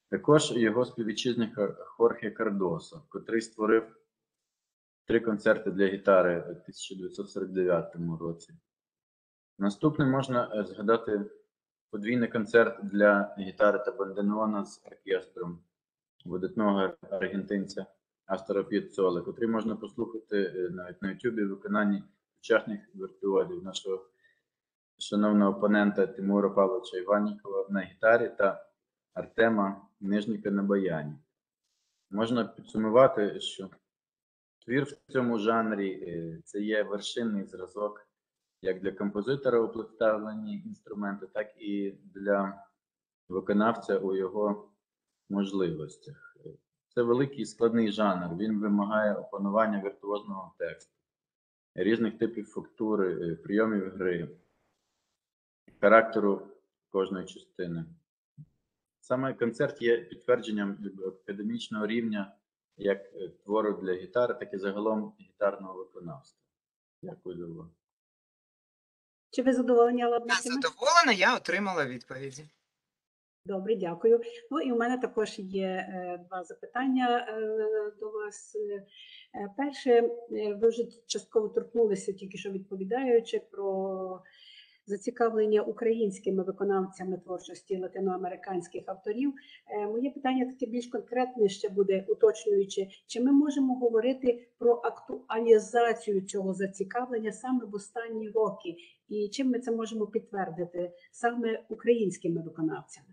Також його співвітчизник Хорхе Кардосо, котрий створив 3 концерти для гітари у 1949 році. Наступним можна згадати подвійний концерт для гітари та банденона з оркестром видатного аргентинця Астора П'єццоли, котрий можна послухати навіть на YouTube в виконанні сучасних віртуозів нашого шановного опонента Тимура Павловича Іваннікова на гітарі та Артема Нижніка на баяні. Можна підсумувати, що твір в цьому жанрі це є вершинний зразок як для композитора у представленні інструменту, так і для виконавця у його можливостях. Це великий і складний жанр, він вимагає опанування віртуозного тексту, різних типів фактури, прийомів гри, характеру кожної частини. Саме концерт є підтвердженням академічного рівня як твору для гітари, так і загалом гітарного виконавства. Дякую за увагу. Чи ви задоволені, Алла Я Дмитрівна? задоволена, я отримала відповіді. Добре, дякую. Ну і у мене також є 2 запитання до вас. Перше, ви вже частково торкнулися, тільки що відповідаючи про зацікавлення українськими виконавцями творчості латиноамериканських авторів. Моє питання таке більш конкретне ще буде уточнюючи, чи ми можемо говорити про актуалізацію цього зацікавлення саме в останні роки, і чим ми це можемо підтвердити саме українськими виконавцями?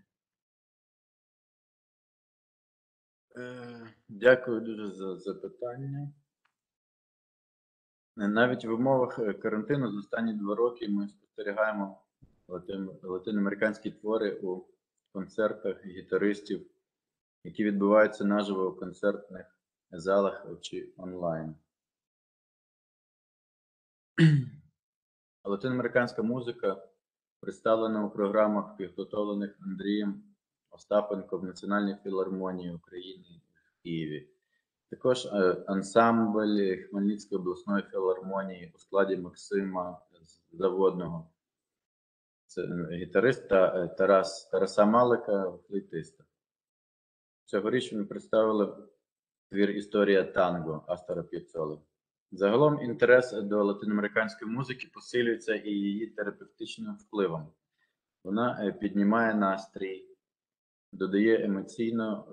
Дякую дуже за запитання. Навіть в умовах карантину за останні 2 роки ми спостерігаємо латиноамериканські твори у концертах гітаристів, які відбуваються наживо у концертних залах чи онлайн. Латиноамериканська музика представлена у програмах, підготовлених Андрієм Остапенко в Національній філармонії України в Києві. Також ансамбль Хмельницької обласної філармонії у складі Максима Заводного. Це гітарист та Тараса Малика, флейтиста. Цьогоріч ми представили твір «Історія танго» Астора П'єццоли. Загалом інтерес до латиноамериканської музики посилюється і її терапевтичним впливом. Вона піднімає настрій, додає емоційно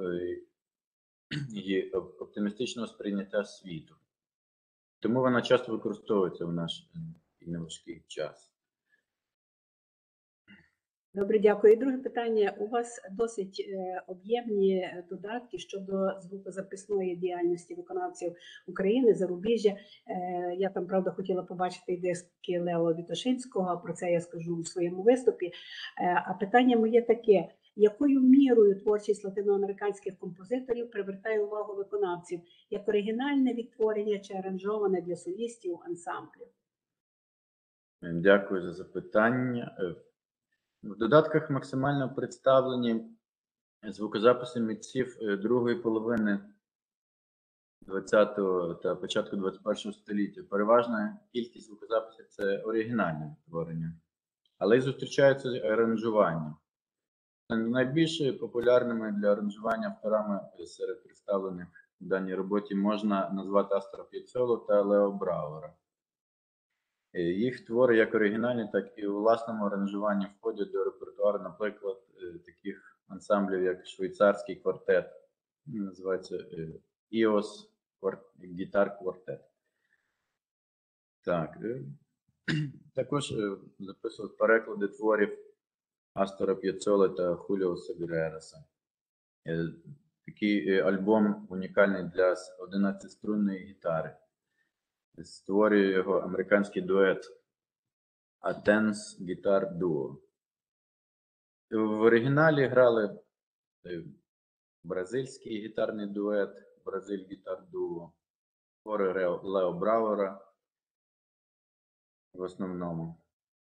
і оптимістичного сприйняття світу. Тому вона часто використовується в наш неважкий час. Добре, дякую. І друге питання. У вас досить об'ємні додатки щодо звукозаписної діяльності виконавців України, зарубіжжя. Я там, правда, хотіла побачити і диски Лео Вітошинського, про це я скажу у своєму виступі. А питання моє таке. Якою мірою творчість латиноамериканських композиторів привертає увагу виконавців, як оригінальне відтворення чи аранжоване для солістів ансамблів? Дякую за запитання. В додатках максимально представлені звукозаписи митців другої половини 20-го та початку 21-го століття. Переважна кількість звукозаписів – це оригінальне відтворення, але й зустрічаються аранжування. Найбільш популярними для аранжування авторами серед представлених в даній роботі можна назвати Астора П'єццолу та Лео Брауера. Їх твори як оригінальні, так і у власному аранжуванні входять до репертуару, наприклад, таких ансамблів, як швейцарський квартет, називається «Іос Гітар Квартет». Так. Також записував переклади творів Астора П'єццоли та Хуліо Сегререса. Такий альбом унікальний для 11-струнної гітари. Створює його американський дует Athens Guitar Duo. В оригіналі грали бразильський гітарний дует Бразиль Гітар Дуо, твори Лео Брауера в основному.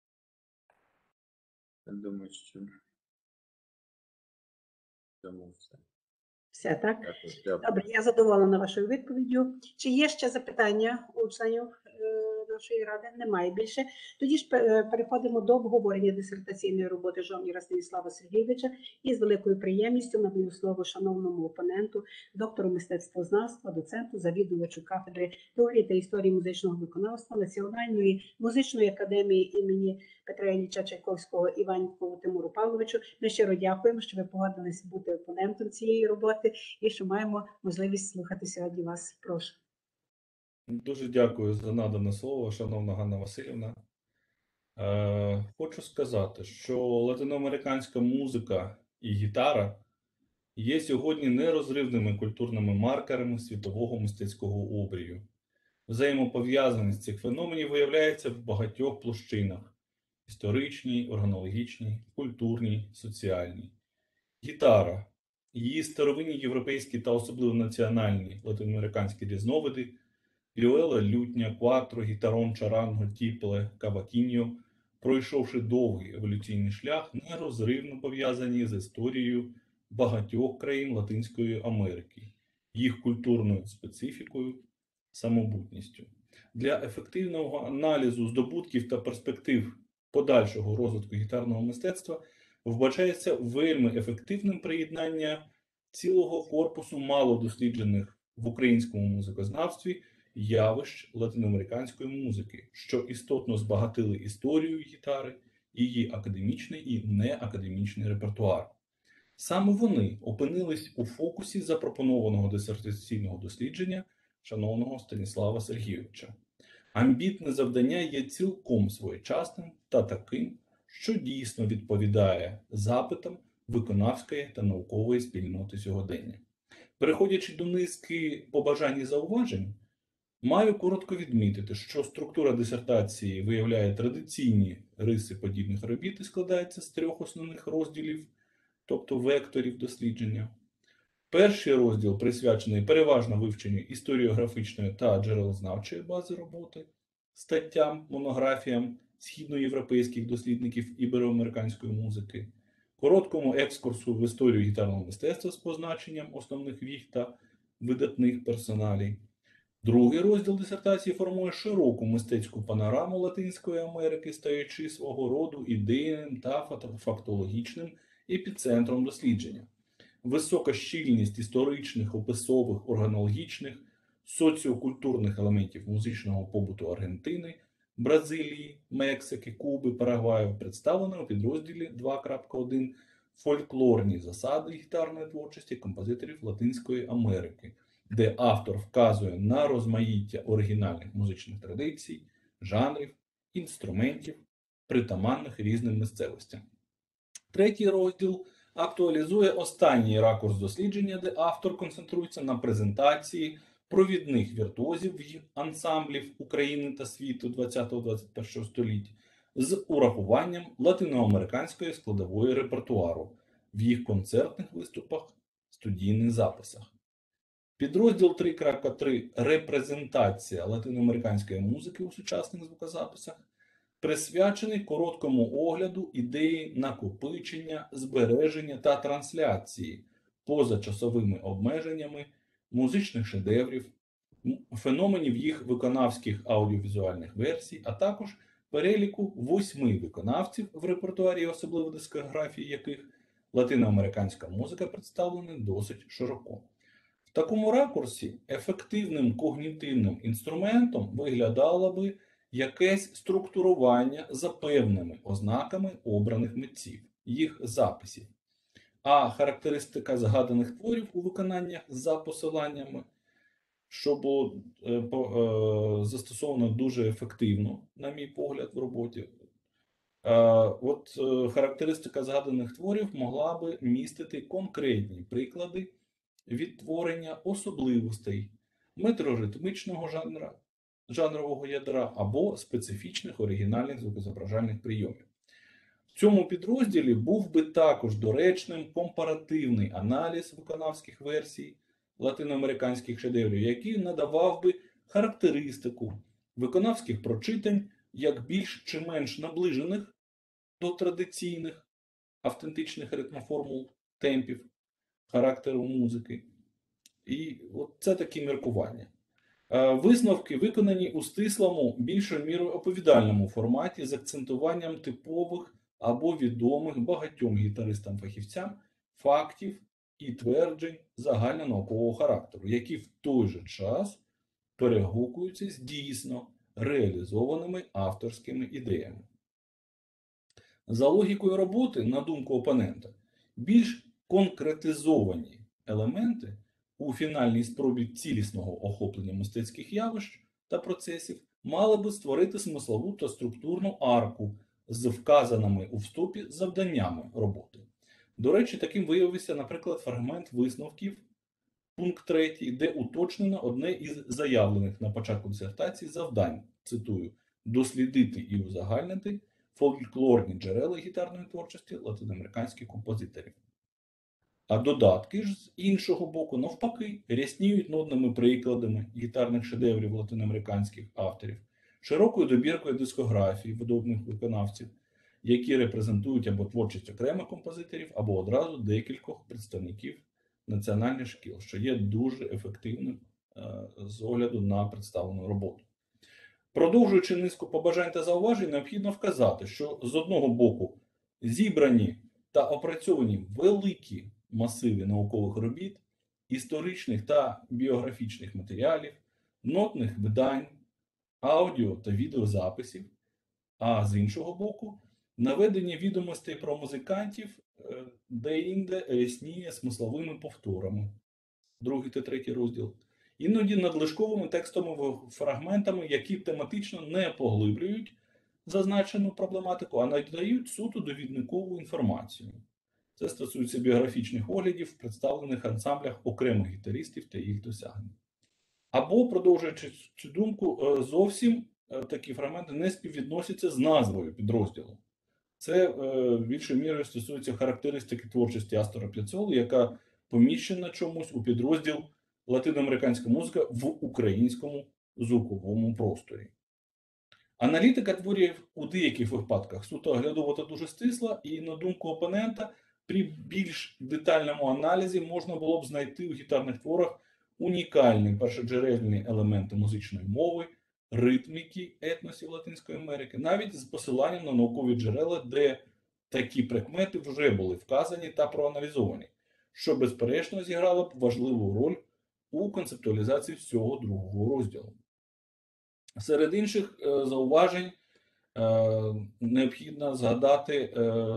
Я думаю, що в цьому все. Все, так? Дякую. Добре, я задоволена вашою відповіддю. Чи є ще запитання у членів нашої ради? Немає більше. Тоді ж переходимо до обговорення дисертаційної роботи Жовніра Станіслава Сергійовича і з великою приємністю надаю слово шановному опоненту, доктору мистецтвознавства, доценту, завідувачу кафедри теорії та історії музичного виконавства Національної музичної академії імені Петра Ілліча Чайковського Іванкову Тимуру Павловичу. Ми щиро дякуємо, що ви погодились бути опонентом цієї роботи і що маємо можливість слухати сьогодні вас. Прошу. Дуже дякую за надане слово, шановна Ганна Васильівна. Хочу сказати, що латиноамериканська музика і гітара є сьогодні нерозривними культурними маркерами світового мистецького обрію. Взаємопов'язаність цих феноменів виявляється в багатьох площинах: історичній, органологічній, культурній, соціальній. Гітара, її старовинні європейські та особливо національні латиноамериканські різновиди – віола, лютня, кватро, гітарон, чаранго, тіпле, кавакіньо, пройшовши довгий еволюційний шлях, нерозривно пов'язані з історією багатьох країн Латинської Америки, їх культурною специфікою, самобутністю. Для ефективного аналізу здобутків та перспектив подальшого розвитку гітарного мистецтва вбачається вельми ефективним приєднання цілого корпусу малодосліджених в українському музикознавстві явищ латиноамериканської музики, що істотно збагатили історію гітари, її академічний і неакадемічний репертуар. Саме вони опинились у фокусі запропонованого дисертаційного дослідження шановного Станіслава Сергійовича. Амбітне завдання є цілком своєчасним та таким, що дійсно відповідає запитам виконавської та наукової спільноти сьогодення. Переходячи до низки побажань і зауважень, маю коротко відмітити, що структура дисертації виявляє традиційні риси подібних робіт і складається з 3 основних розділів, тобто векторів дослідження. Перший розділ присвячений переважно вивченню історіографічної та джерелознавчої бази роботи, статтям, монографіям східноєвропейських дослідників ібероамериканської музики, короткому екскурсу в історію гітарного мистецтва з позначенням основних віг та видатних персоналій. Другий розділ дисертації формує широку мистецьку панораму Латинської Америки, стаючи свого роду ідейним та фактологічним епіцентром дослідження. Висока щільність історичних, описових, органологічних, соціокультурних елементів музичного побуту Аргентини, Бразилії, Мексики, Куби, Парагваю представлена у підрозділі 2.1 «Фольклорні засади гітарної творчості композиторів Латинської Америки», де автор вказує на розмаїття оригінальних музичних традицій, жанрів, інструментів, притаманних різним місцевостям. Третій розділ актуалізує останній ракурс дослідження, де автор концентрується на презентації провідних віртуозів ансамблів України та світу 20-21 століть з урахуванням латиноамериканської складової репертуару в їх концертних виступах, студійних записах. Підрозділ 3.3 «Репрезентація латиноамериканської музики у сучасних звукозаписах» присвячений короткому огляду ідеї накопичення, збереження та трансляції поза часовими обмеженнями музичних шедеврів, феноменів їх виконавських аудіовізуальних версій, а також переліку 8 виконавців в репертуарі, особливо дискографії яких латиноамериканська музика представлена досить широко. В такому ракурсі ефективним когнітивним інструментом виглядало би якесь структурування за певними ознаками обраних митців, їх записів. А характеристика згаданих творів у виконаннях за посиланнями, що було застосовано дуже ефективно, на мій погляд, в роботі. Характеристика згаданих творів могла би містити конкретні приклади відтворення особливостей метроритмічного жанрового ядра або специфічних оригінальних звукозображальних прийомів. В цьому підрозділі був би також доречним компаративний аналіз виконавських версій латиноамериканських шедеврів, який надавав би характеристику виконавських прочитань як більш чи менш наближених до традиційних автентичних ритмоформул, темпів, характеру музики. І от це такі міркування. Висновки виконані у стислому, більшою мірою оповідальному форматі з акцентуванням типових або відомих багатьом гітаристам-фахівцям фактів і тверджень загальнонаукового характеру, які в той же час перегукуються з дійсно реалізованими авторськими ідеями. За логікою роботи, на думку опонента, більш конкретизовані елементи у фінальній спробі цілісного охоплення мистецьких явищ та процесів мали би створити смислову та структурну арку з вказаними у вступі завданнями роботи. До речі, таким виявився, наприклад, фрагмент висновків, пункт 3, де уточнено одне із заявлених на початку дисертації завдань, цитую, «дослідити і узагальнити фольклорні джерела гітарної творчості латиноамериканських композиторів». А додатки ж з іншого боку, навпаки, рясніють нудними прикладами гітарних шедеврів латиноамериканських авторів, широкою добіркою дискографії видатних виконавців, які репрезентують або творчість окремих композиторів, або одразу декількох представників національних шкіл, що є дуже ефективним з огляду на представлену роботу. Продовжуючи низку побажань та зауважень, необхідно вказати, що з одного боку зібрані та опрацьовані великі масиви наукових робіт, історичних та біографічних матеріалів, нотних видань, аудіо та відеозаписів, а з іншого боку, наведення відомостей про музикантів де-інде рясніє смисловими повторами, 2 та 3 розділ, іноді надлишковими текстовими фрагментами, які тематично не поглиблюють зазначену проблематику, а надають суто довідникову інформацію. Це стосується біографічних оглядів, представлених ансамблях окремих гітаристів та їх досягнень. Або, продовжуючи цю думку, зовсім такі фрагменти не співвідносяться з назвою підрозділу. Це більшою мірою стосується характеристики творчості Астора Піаццоли, яка поміщена чомусь у підрозділ латиноамериканська музика в українському звуковому просторі. Аналітика творів у деяких випадках суто оглядова та дуже стисла, і, на думку опонента, при більш детальному аналізі можна було б знайти у гітарних творах унікальні першоджерельні елементи музичної мови, ритміки етносів Латинської Америки, навіть з посиланням на наукові джерела, де такі прикмети вже були вказані та проаналізовані, що, безперечно, зіграло б важливу роль у концептуалізації всього другого розділу. Серед інших зауважень необхідно згадати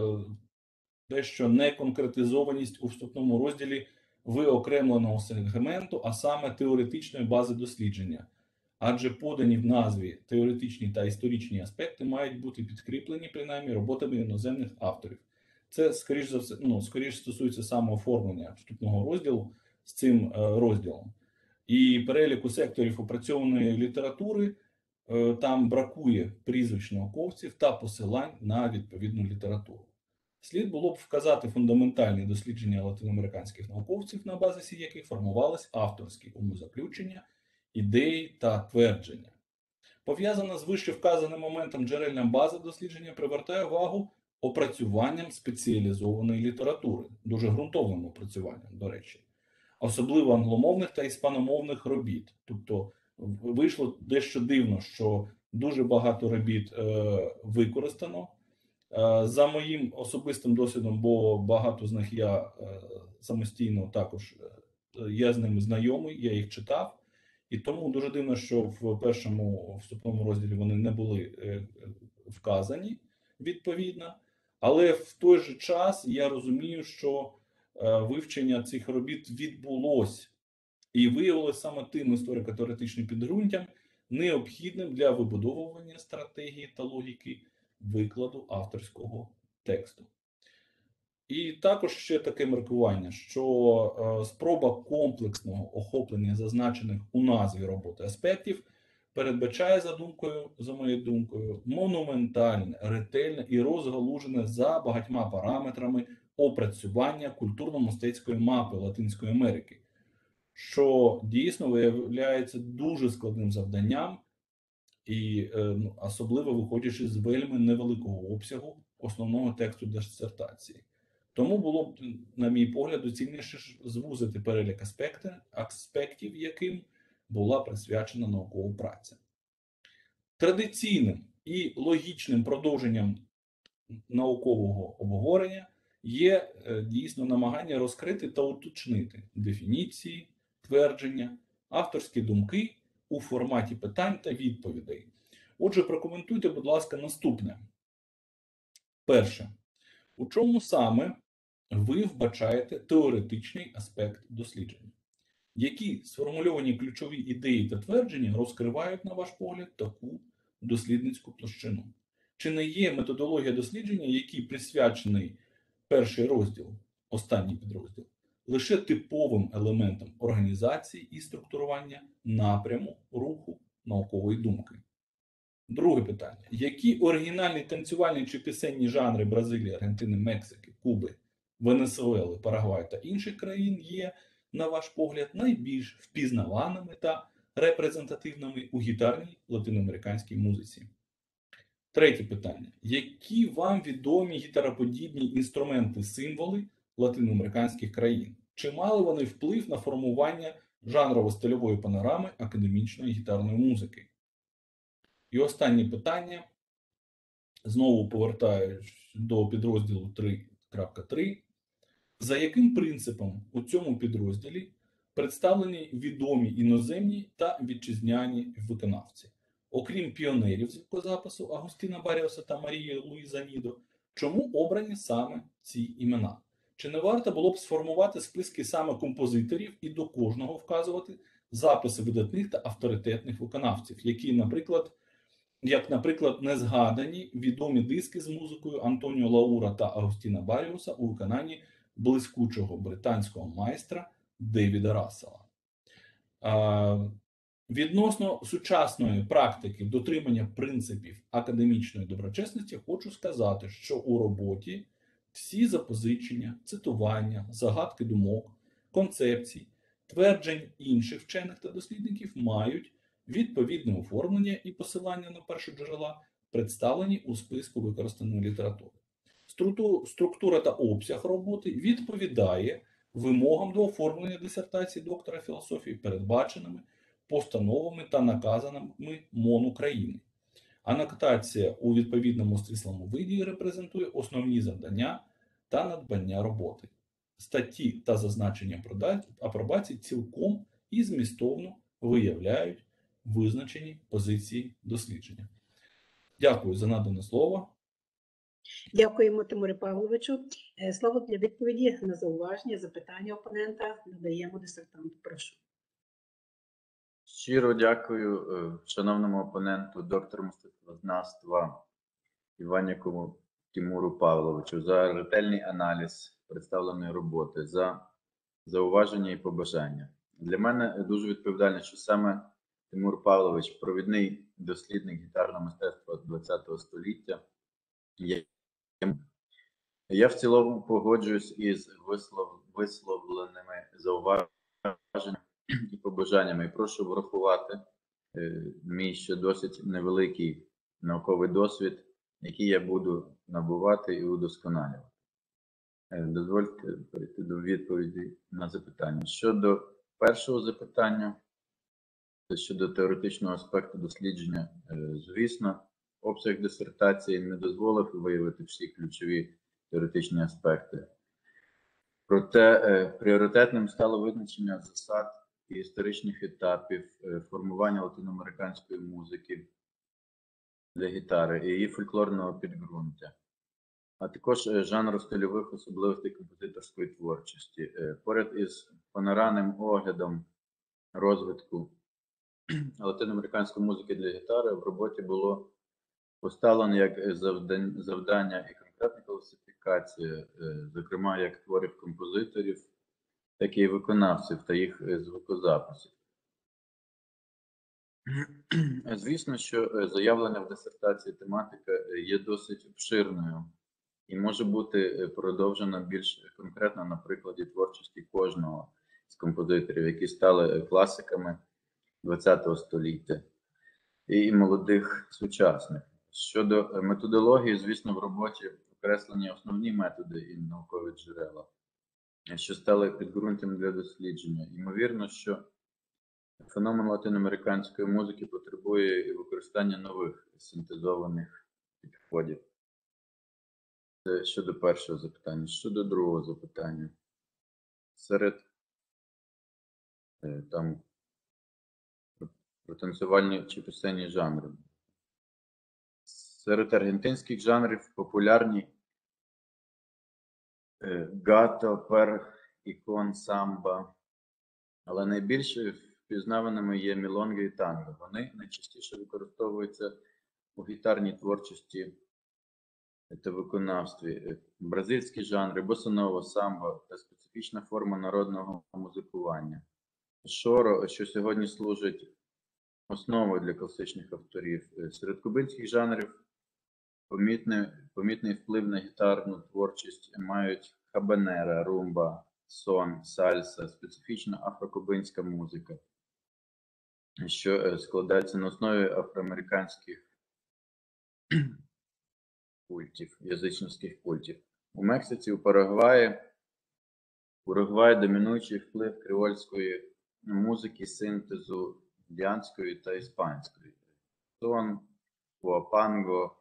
дещо неконкретизованість у вступному розділі виокремленого сегменту, а саме теоретичної бази дослідження. Адже подані в назві теоретичні та історичні аспекти мають бути підкріплені, принаймні, роботами іноземних авторів. Це, скоріш за все, скоріш стосується саме оформлення вступного розділу з цим розділом. І переліку секторів опрацьованої літератури там бракує прізвищ науковців та посилань на відповідну літературу. Слід було б вказати фундаментальні дослідження латиноамериканських науковців, на базисі яких формувались авторські умозаключення, ідеї та твердження. Пов'язана з вище вказаним моментом джерельна база дослідження привертає увагу опрацюванням спеціалізованої літератури, дуже ґрунтовним опрацюванням, до речі, особливо англомовних та іспаномовних робіт. Тобто вийшло дещо дивно, що дуже багато робіт використано. За моїм особистим досвідом, бо багато з них я самостійно також, я з ними знайомий, я їх читав. І тому дуже дивно, що в першому вступному розділі вони не були вказані відповідно. Але в той же час я розумію, що вивчення цих робіт відбулося і виявилося саме тим історико-теоретичним підґрунтям, необхідним для вибудовування стратегії та логіки викладу авторського тексту. І також ще таке міркування, що спроба комплексного охоплення зазначених у назві роботи аспектів передбачає, за моєю думкою, монументальне, ретельне і розгалужене за багатьма параметрами опрацювання культурно-мистецької мапи Латинської Америки, що дійсно виявляється дуже складним завданням, і особливо виходячи з вельми невеликого обсягу основного тексту дисертації. Тому було б, на мій погляд, доцільніше звузити перелік аспектів, яким була присвячена наукова праця. Традиційним і логічним продовженням наукового обговорення є дійсно намагання розкрити та уточнити дефініції, твердження, авторські думки у форматі питань та відповідей. Отже, прокоментуйте, будь ласка, наступне. Перше. У чому саме ви вбачаєте теоретичний аспект дослідження? Які сформульовані ключові ідеї та твердження розкривають, на ваш погляд, таку дослідницьку площину? Чи не є методологія дослідження, який присвячений перший розділ, останній підрозділ, лише типовим елементом організації і структурування напряму руху наукової думки? Друге питання. Які оригінальні танцювальні чи пісенні жанри Бразилії, Аргентини, Мексики, Куби, Венесуели, Парагваю та інших країн є, на ваш погляд, найбільш впізнаваними та репрезентативними у гітарній латиноамериканській музиці? Третє питання. Які вам відомі гітароподібні інструменти-символи латиноамериканських країн? Чи мали вони вплив на формування жанрово-стильової панорами академічної гітарної музики? І останнє питання. Знову повертаюсь до підрозділу 3.3. За яким принципом у цьому підрозділі представлені відомі іноземні та вітчизняні виконавці? Окрім піонерів звукозапису Агустіна Баріоса та Марії Луїза Нідо, чому обрані саме ці імена? Чи не варто було б сформувати списки саме композиторів і до кожного вказувати записи видатних та авторитетних виконавців, які, наприклад, незгадані відомі диски з музикою Антоніо Лаура та Агустіна Баріоса у виконанні блискучого британського майстра Девіда Рассела? Відносно сучасної практики дотримання принципів академічної доброчесності хочу сказати, що у роботі всі запозичення, цитування, загадки думок, концепцій, тверджень інших вчених та дослідників мають відповідне оформлення і посилання на першоджерела, представлені у списку використаної літератури. Структура та обсяг роботи відповідає вимогам до оформлення дисертації доктора філософії, передбаченими постановами та наказаними МОН України. Анотація у відповідному стислому виді репрезентує основні завдання та надбання роботи. Статті та зазначення апробації цілком і змістовно виявляють визначені позиції дослідження. Дякую за надане слово. Дякуємо, Тимуре Павловичу. Слово для відповіді на зауваження, запитання опонента надаємо дисертанту. Прошу. Щиро дякую шановному опоненту, доктору мистецтвознавства Іваннікову Тимуру Павловичу за ретельний аналіз представленої роботи, за зауваження і побажання. Для мене дуже відповідально, що саме Тимур Павлович, провідний дослідник гітарного мистецтва ХХ століття. Я в цілому погоджуюсь із висловленими зауваженнями і побажаннями. І прошу врахувати мій ще досить невеликий науковий досвід, який я буду набувати і удосконалювати. Дозвольте перейти до відповіді на запитання. Щодо першого запитання, щодо теоретичного аспекту дослідження, звісно, обсяг дисертації не дозволив виявити всі ключові теоретичні аспекти. Проте пріоритетним стало визначення засад і історичних етапів формування латиноамериканської музики для гітари і її фольклорного підґрунтя, а також жанру стильових особливостей композиторської творчості. Поряд із панорамним оглядом розвитку латиноамериканської музики для гітари в роботі було поставлено як завдання і конкретна класифікація, зокрема як творів композиторів, так і виконавців та їх звукозаписів. Звісно, що заявлена в дисертації тематика є досить обширною і може бути продовжена більш конкретно на прикладі творчості кожного з композиторів, які стали класиками ХХ століття і молодих сучасних. Щодо методології, звісно, в роботі окреслені основні методи і наукові джерела, що стали підґрунтям для дослідження. Ймовірно, що Феномен латиноамериканської музики потребує і використання нових синтезованих підходів. Це щодо першого запитання. Щодо другого запитання. Серед там про танцювальні чи пісенні жанри. Серед аргентинських жанрів популярні гато, пер, ікон, самба, але найбільш впізнаваними є мілонга і танго. Вони найчастіше використовуються у гітарній творчості та виконавстві. Бразильські жанри, босанова, самба та специфічна форма народного музикування. Шоро, що сьогодні служить основою для класичних авторів. Серед кубинських жанрів помітний вплив на гітарну творчість мають хабанера, румба, сон, сальса, специфічна афрокубинська музика, що складається на основі афроамериканських культів, язичницьких культів. У Мексиці, у Уругваї домінуючий вплив креольської музики, синтезу індіанської та іспанської. Сон, хуапанго,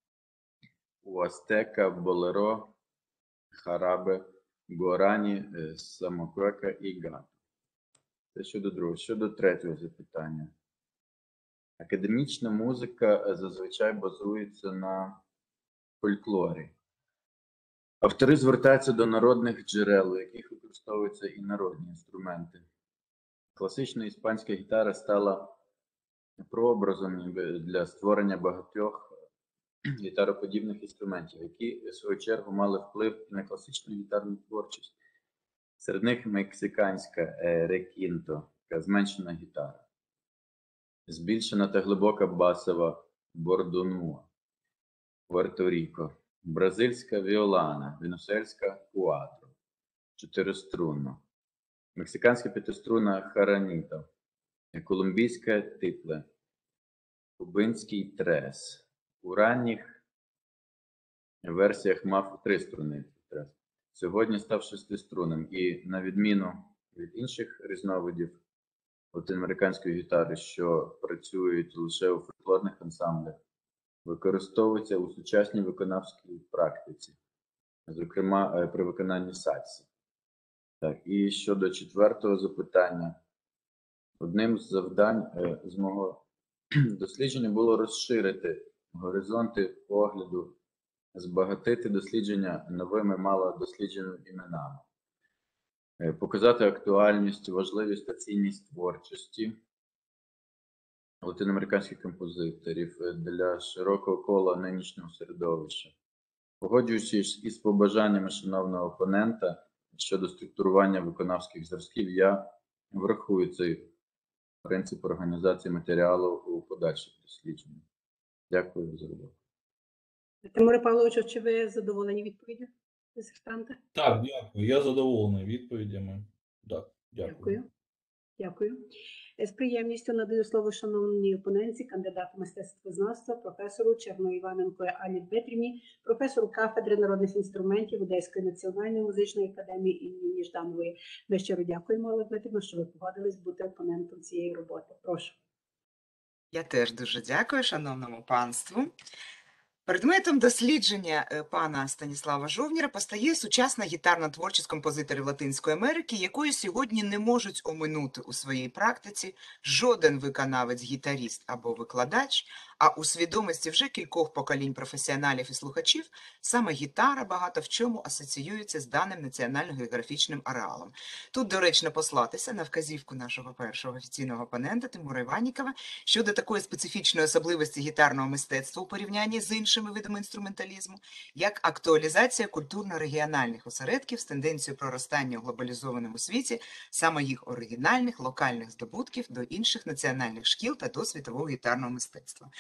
уастека, болеро, харабе, гуарані, самоквека і гато. Це щодо другого. Щодо третього запитання. Академічна музика зазвичай базується на фольклорі. Автори звертаються до народних джерел, у яких використовуються і народні інструменти. Класична іспанська гітара стала прообразом для створення багатьох гітароподібних інструментів, які, в свою чергу, мали вплив на класичну гітарну творчість. Серед них мексиканська рекінто, така зменшена гітара, збільшена та глибока басова бордонуа, Пуерто-Ріко, бразильська віолана, венесуельська куатро, чотириструнна, мексиканська п'ятиструнна хараніто, колумбійська типле, кубинський трес. У ранніх версіях мав триструнний трес. Сьогодні став шестиструнним і, на відміну від інших різновидів латиноамериканської гітари, що працюють лише у фольклорних ансамблях, використовується у сучасній виконавській практиці, зокрема при виконанні сальси. Так, і щодо четвертого запитання. Одним з завдань з мого дослідження було розширити горизонти погляду, збагатити дослідження новими малодослідженими іменами, показати актуальність, важливість та цінність творчості латиноамериканських композиторів для широкого кола нинішнього середовища. Погоджуючись із побажаннями шановного опонента щодо структурування виконавських зразків, я врахую цей принцип організації матеріалу у подальших дослідженнях. Дякую за увагу. Тимуре Павловичу, чи ви задоволені відповіддю дисертанта? Так, дякую. Я задоволений відповідями. Так, дякую. Дякую. З приємністю надаю слово шановній опонентці, кандидату мистецтвознавства, професору Черноїваненко Аллі Дмитрівні, професору кафедри народних інструментів Одеської національної музичної академії імені Жданової. Ми щиро дякуємо, Алла Дмитрівна, що ви погодились бути опонентом цієї роботи. Прошу. Я теж дуже дякую шановному панству. Предметом дослідження пана Станіслава Жовніра постає сучасна гітарна творчість композиторів Латинської Америки, якої сьогодні не можуть оминути у своїй практиці жоден виконавець-гітаріст або викладач, а у свідомості вже кількох поколінь професіоналів і слухачів саме гітара багато в чому асоціюється з даним національно-географічним ареалом. Тут доречно послатися на вказівку нашого першого офіційного опонента Тимура Іваннікова щодо такої специфічної особливості гітарного мистецтва у порівнянні з іншими видами інструменталізму, як актуалізація культурно-регіональних осередків з тенденцією проростання у глобалізованому світі саме їх оригінальних локальних здобутків до інших національних шкіл та до світового гітарного мистецтва.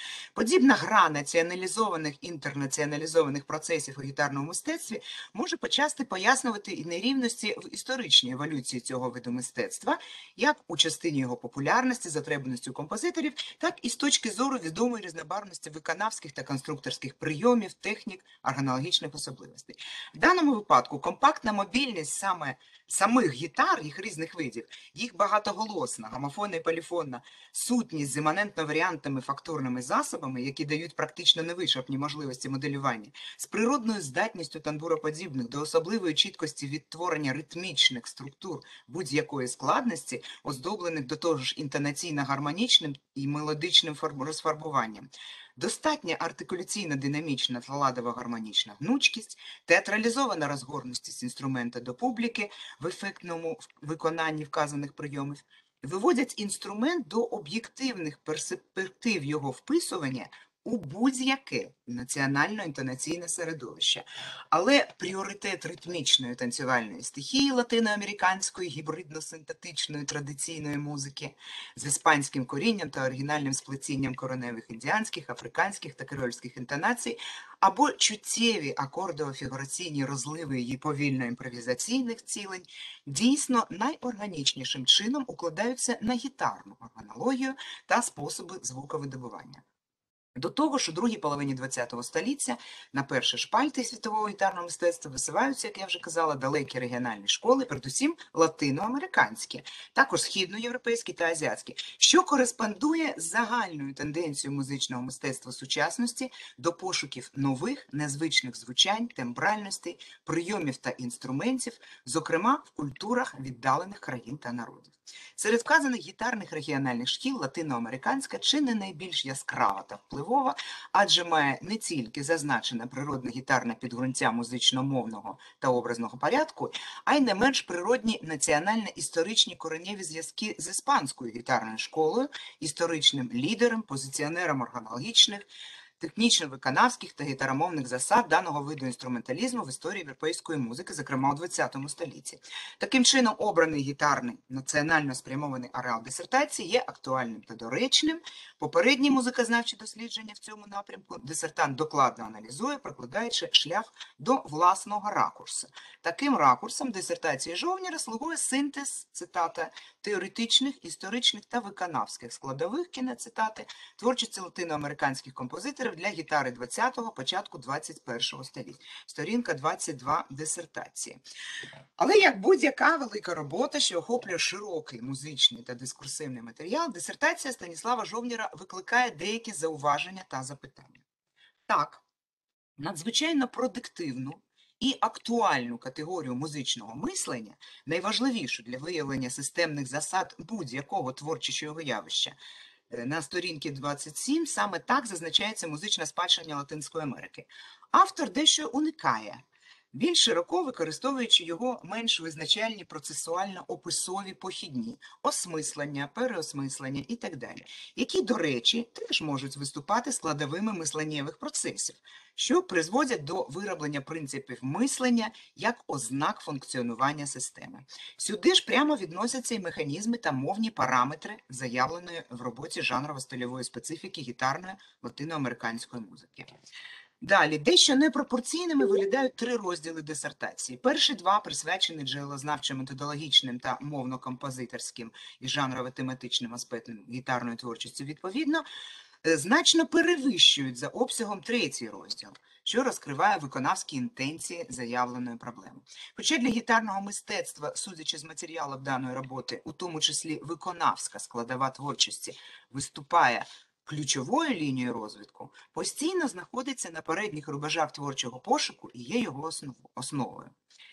Подібна гра націоналізованих, інтернаціоналізованих процесів у гітарному мистецтві може почасти пояснювати і нерівності в історичній еволюції цього виду мистецтва, як у частині його популярності, затребуваності у композиторів, так і з точки зору відомої різнобарвності виконавських та конструкторських прийомів, технік, органологічних особливостей. В даному випадку компактна мобільність самих гітар, їх різних видів, їх багатоголосна, гомофонна і поліфонна сутність з іманентно-варіантними фактурними засобами, які дають практично невичерпні можливості моделювання, з природною здатністю тамбуроподібних до особливої чіткості відтворення ритмічних структур будь-якої складності, оздоблених до того ж інтонаційно-гармонічним і мелодичним розфарбуванням. Достатня артикуляційно-динамічна та ладово-гармонічна гнучкість, театралізована розгорнутість інструмента до публіки в ефектному виконанні вказаних прийомів, виводять інструмент до об'єктивних перспектив його вписування у будь-яке національно-інтонаційне середовище. Але пріоритет ритмічної танцювальної стихії латиноамериканської гібридно-синтетичної традиційної музики з іспанським корінням та оригінальним сплетінням кореневих індіанських, африканських та креольських інтонацій, або чуттєві акордово-фігураційні розливи її повільно-імпровізаційних цілень дійсно найорганічнішим чином укладаються на гітарну органологію та способи звуковидобування. До того ж, у другій половині ХХ століття на перші шпальти світового гітарного мистецтва висуваються, як я вже казала, далекі регіональні школи, передусім латиноамериканські, також східноєвропейські та азіатські, що кореспондує з загальною тенденцією музичного мистецтва сучасності до пошуків нових, незвичних звучань, тембральностей, прийомів та інструментів, зокрема в культурах віддалених країн та народів. Серед вказаних гітарних регіональних шкіл латиноамериканська чи не найбільш яскрава та впливова, адже має не тільки зазначене природне гітарне підґрунтя музично-мовного та образного порядку, а й не менш природні національно-історичні кореневі зв'язки з іспанською гітарною школою, історичним лідером, позиціонером органологічних, технічно-виконавських та гітаромовних засад даного виду інструменталізму в історії європейської музики, зокрема у ХХ столітті. Таким чином, обраний гітарний національно спрямований ареал дисертації є актуальним та доречним. Попередні музикознавчі дослідження в цьому напрямку дисертант докладно аналізує, прокладаючи шлях до власного ракурсу. Таким ракурсом дисертації Жовніра слугує синтез, цитата, теоретичних, історичних та виконавських складових, кінець цитати, творчості латиноамериканських композиторів для гітари 20-го, початку 21-го століття. Сторінка 22 дисертації. Але як будь-яка велика робота, що охоплює широкий музичний та дискурсивний матеріал, дисертація Станіслава Жовніра викликає деякі зауваження та запитання. Так, надзвичайно продуктивну і актуальну категорію музичного мислення, найважливішу для виявлення системних засад будь-якого творчого явища, на сторінці 27 саме так зазначається музична спадщина Латинської Америки. Автор дещо уникає, більш широко використовуючи його менш визначальні процесуально-описові похідні, осмислення, переосмислення і так далі, які, до речі, теж можуть виступати складовими мисленнєвих процесів, що призводять до вироблення принципів мислення як ознак функціонування системи. Сюди ж прямо відносяться і механізми та мовні параметри, заявленої в роботі жанрово-стильової специфіки гітарної латиноамериканської музики. Далі, дещо непропорційними виглядають три розділи дисертації. Перші два, присвячені джерелознавчо-методологічним та мовно-композиторським і жанрово-тематичним аспектам гітарної творчості, відповідно, значно перевищують за обсягом третій розділ, що розкриває виконавські інтенції заявленої проблеми. Хоча для гітарного мистецтва, судячи з матеріалів даної роботи, у тому числі виконавська складова творчості, виступає ключовою лінією розвитку, постійно знаходиться на передніх рубежах творчого пошуку і є його основою.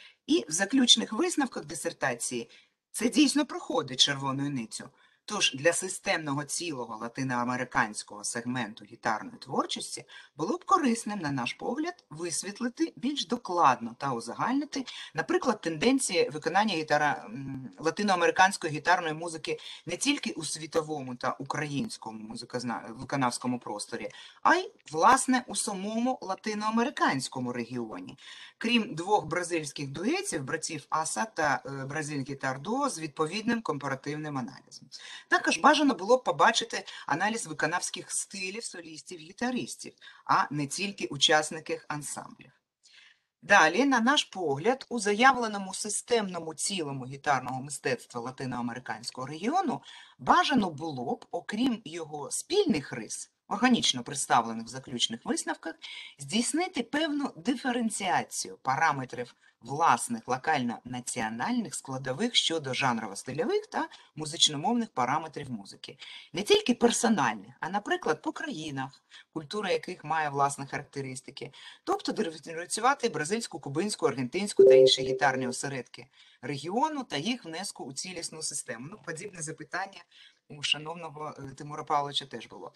І в заключних висновках дисертації це дійсно проходить червоною ницю. Тож для системного цілого латиноамериканського сегменту гітарної творчості було б корисним, на наш погляд, висвітлити більш докладно та узагальнити, наприклад, тенденції виконання латиноамериканської гітарної музики не тільки у світовому та українському виконавському просторі, а й, власне, у самому латиноамериканському регіоні. Крім двох бразильських дуетів, братів Аса та Бразиль Гітар Дуо з відповідним компаративним аналізом. Також бажано було б побачити аналіз виконавських стилів солістів-гітаристів, а не тільки учасників ансамблів. Далі, на наш погляд, у заявленому системному цілому гітарного мистецтва латиноамериканського регіону бажано було б, окрім його спільних рис, органічно представлених в заключних висновках, здійснити певну диференціацію параметрів власних локально-національних складових щодо жанрово-стильових та музично-мовних параметрів музики. Не тільки персональних, а, наприклад, по країнах, культура яких має власні характеристики, тобто диференціювати бразильську, кубинську, аргентинську та інші гітарні осередки регіону та їх внеску у цілісну систему. Ну, подібне запитання у шановного Тимура Павловича теж було.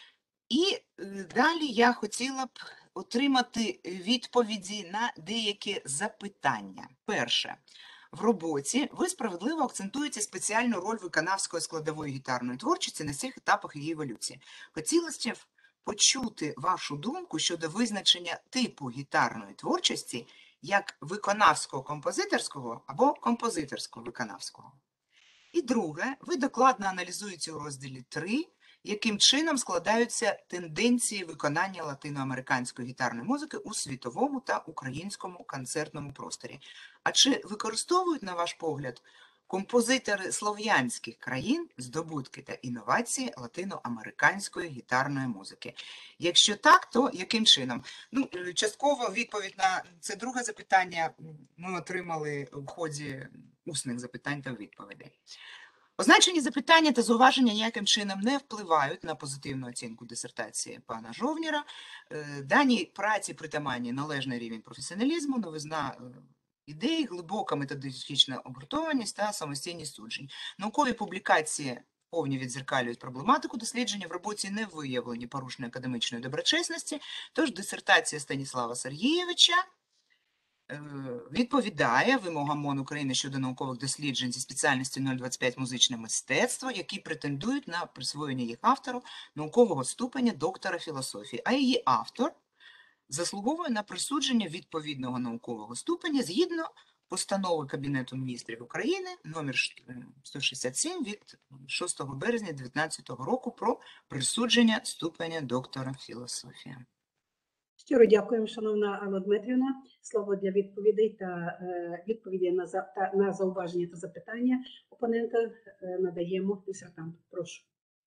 І далі я хотіла б отримати відповіді на деякі запитання. Перше. В роботі ви справедливо акцентуєте спеціальну роль виконавської складової гітарної творчості на всіх етапах її еволюції. Хотілося б почути вашу думку щодо визначення типу гітарної творчості як виконавського-композиторського або композиторсько-виконавського. І друге, ви докладно аналізуєте у розділі 3, яким чином складаються тенденції виконання латиноамериканської гітарної музики у світовому та українському концертному просторі. А чи використовують, на ваш погляд, композитори слов'янських країн здобутки та інновації латиноамериканської гітарної музики? Якщо так, то яким чином? Ну, частково відповідь на це друге запитання ми отримали в ході усних запитань та відповідей. Означені запитання та зауваження ніяким чином не впливають на позитивну оцінку дисертації пана Жовніра. Даній праці притаманні належний рівень професіоналізму, новизна ідей, глибока методична обґрунтованість та самостійність суджень. Наукові публікації повні відзеркалюють проблематику дослідження, в роботі не виявлені порушення академічної доброчесності, тож дисертація Станіслава Сергійовича відповідає вимогам МОН України щодо наукових досліджень зі спеціальністю 025 музичне мистецтво, які претендують на присвоєння їх автору наукового ступеня доктора філософії, а її автор заслуговує на присудження відповідного наукового ступеня згідно постанови Кабінету міністрів України номер 167 від 6 березня 2019 року про присудження ступеня доктора філософії. Щиро дякуємо, шановна Алла Дмитрівна. Слово для відповідей та відповіді на зауваження та запитання опонента надаємо дисертанту. Прошу.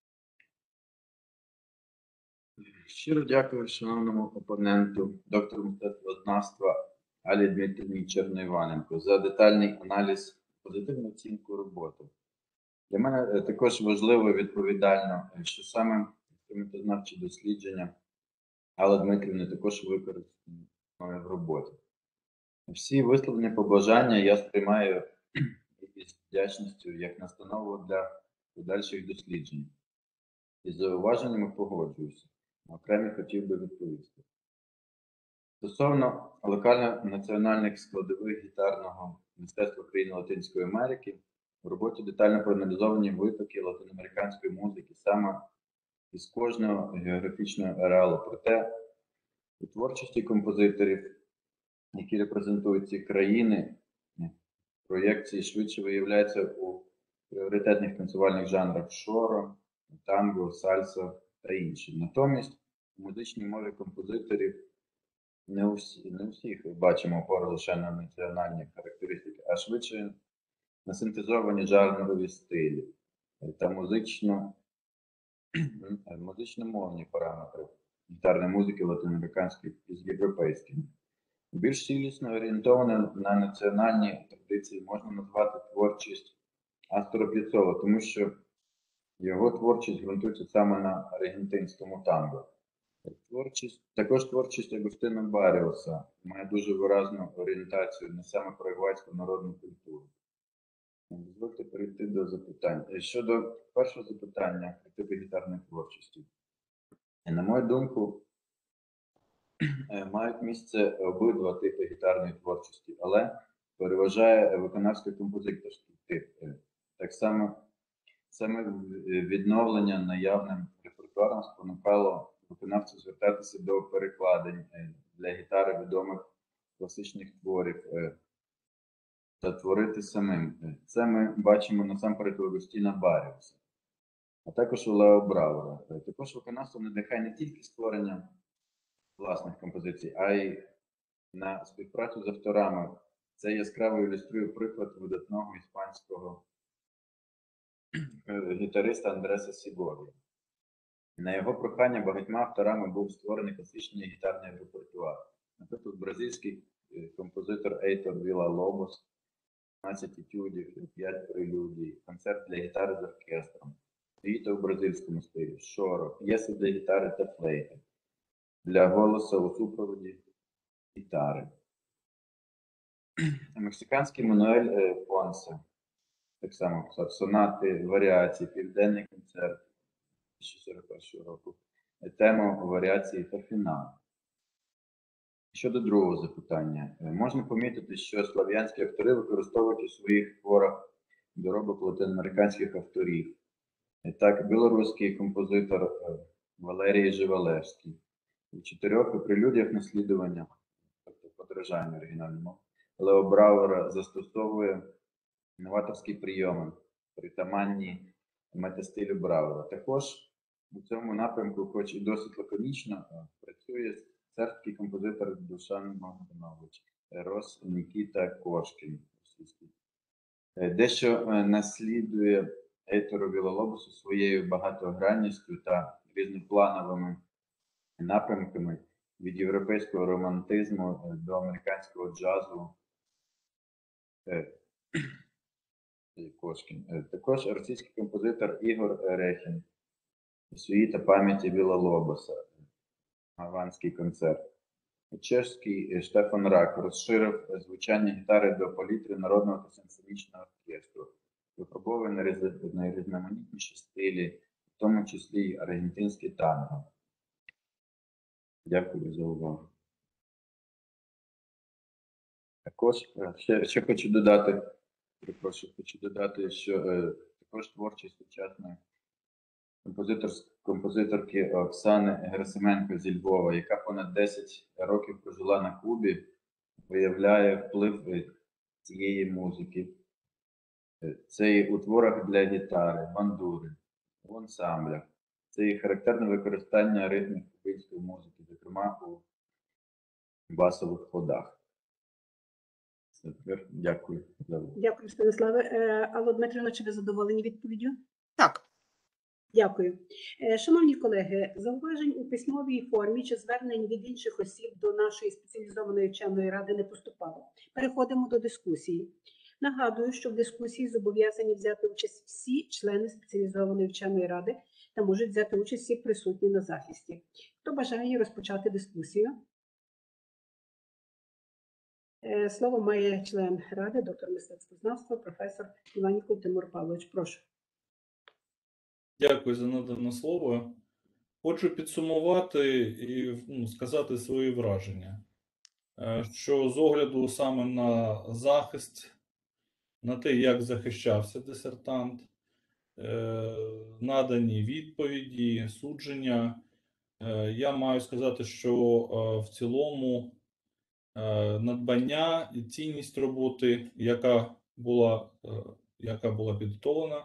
Щиро дякую шановному опоненту, доктору мистецтвознавства Алі Дмитрівні Черноіваненко за детальний аналіз, позитивну оцінку роботи. Для мене також важливо і відповідально, що саме інструментознавчі дослідження Алли Дмитрівни також використані в роботі. Всі висловлені побажання я сприймаю із вдячністю як настанову для подальших досліджень. Із зауваженнями погоджуюся. Окремі хотів би відповісти. Стосовно локально-національних складових гітарного мистецтва країн Латинської Америки, в роботі детально проаналізовані витоки латиноамериканської музики саме із кожного географічного ареалу. Проте у творчості композиторів, які репрезентують ці країни, проєкції швидше виявляються у пріоритетних танцювальних жанрах шоро, танго, сальса та інші. Натомість у музичній мові композиторів не у всіх бачимо опору лише на національні характеристики, а швидше на синтезовані жанрові стилі та музично-мовні параметри гітарної музики латиноамериканської із європейськими. Більш цілісно орієнтоване на національні традиції можна назвати творчість Астора П'єццола, тому що його творчість ґрунтується саме на аргентинському танго. Також творчість Агустина Баріуса має дуже виразну орієнтацію на саме парагвайську народну культуру. Дозвольте перейти до запитань. Щодо першого запитання про типи гітарної творчості. На мою думку, мають місце обидва типи гітарної творчості, але переважає виконавсько-композиторський тип. Так само саме відновлення наявним репертуаром спонукало виконавців звертатися до перекладень для гітари відомих класичних творів та творити самим. Це ми бачимо насамперед у Агустіна Баріуса. а також у Лео Бравера. Також виконавство надихає не тільки створення власних композицій, а й на співпрацю з авторами. Це яскраво ілюструє приклад видатного іспанського гітариста Андреса Сігові. На його прохання багатьма авторами був створений класичний гітарний репертуар. Наприклад, бразильський композитор Ейтор Вілла-Лобос, 15 етюдів, 5 прелюдій, концерт для гітари з оркестром, світа у бразильському стилі, шоро, п'єси для гітари та флейти, для голосу у супроводі гітари. Мексиканський Мануель Понсе, так само писав сонати, варіації, південний концерт 2041 року, тема варіації та фінал. Щодо другого запитання, можна помітити, що слав'янські автори використовують у своїх творах доробок латиноамериканських авторів. Так, білоруський композитор Валерій Живалевський у 4 прелюдіях наслідування, тобто подражання оригінальному, Лео Бравера застосовує новаторські прийоми, притаманні метастилю Бравера. Також у цьому напрямку, хоч і досить лаконічно, працює сербський композитор Душан Магданович, Рос Нікіта Кошкін. Дещо наслідує Ейтору Вілла-Лобосу своєю багатогранністю та різноплановими напрямками від європейського романтизму до американського джазу. Кошкін. Також російський композитор Ігор Рехін, Сюїта пам'яті Вілла-Лобоса, Гаванський концерт. Чешський Штефан Рак розширив звучання гітари до палітри народного та симфонічного оркестру, випробовує найрізноманітніші стилі, в тому числі й аргентинське танго. Дякую за увагу. Також ще хочу додати, що також творчість сучасної композиторки Оксани Герасименко зі Львова, яка понад 10 років прожила на Кубі, виявляє вплив цієї музики. Це і у творах для гітари, бандури, в ансамблях. Це і характерне використання ритмів кубинської музики, зокрема у басових ходах. Дякую. Дякую, Станіславе. Алло, Дмитрівна, чи ви задоволені відповіддю? Так. Дякую. Шановні колеги, зауважень у письмовій формі чи звернень від інших осіб до нашої спеціалізованої вченої ради не поступало. Переходимо до дискусії. Нагадую, що в дискусії зобов'язані взяти участь всі члени спеціалізованої вченої ради та можуть взяти участь всі присутні на захисті. Хто бажає розпочати дискусію? Слово має член ради, доктор мистецтвознавства, професор Іваніков Тимур Павлович. Прошу. Дякую за надане слово. Хочу підсумувати і сказати свої враження, що з огляду саме на захист, на те, як захищався дисертант, надані відповіді, судження, я маю сказати, що в цілому надбання і цінність роботи, яка була підготовлена,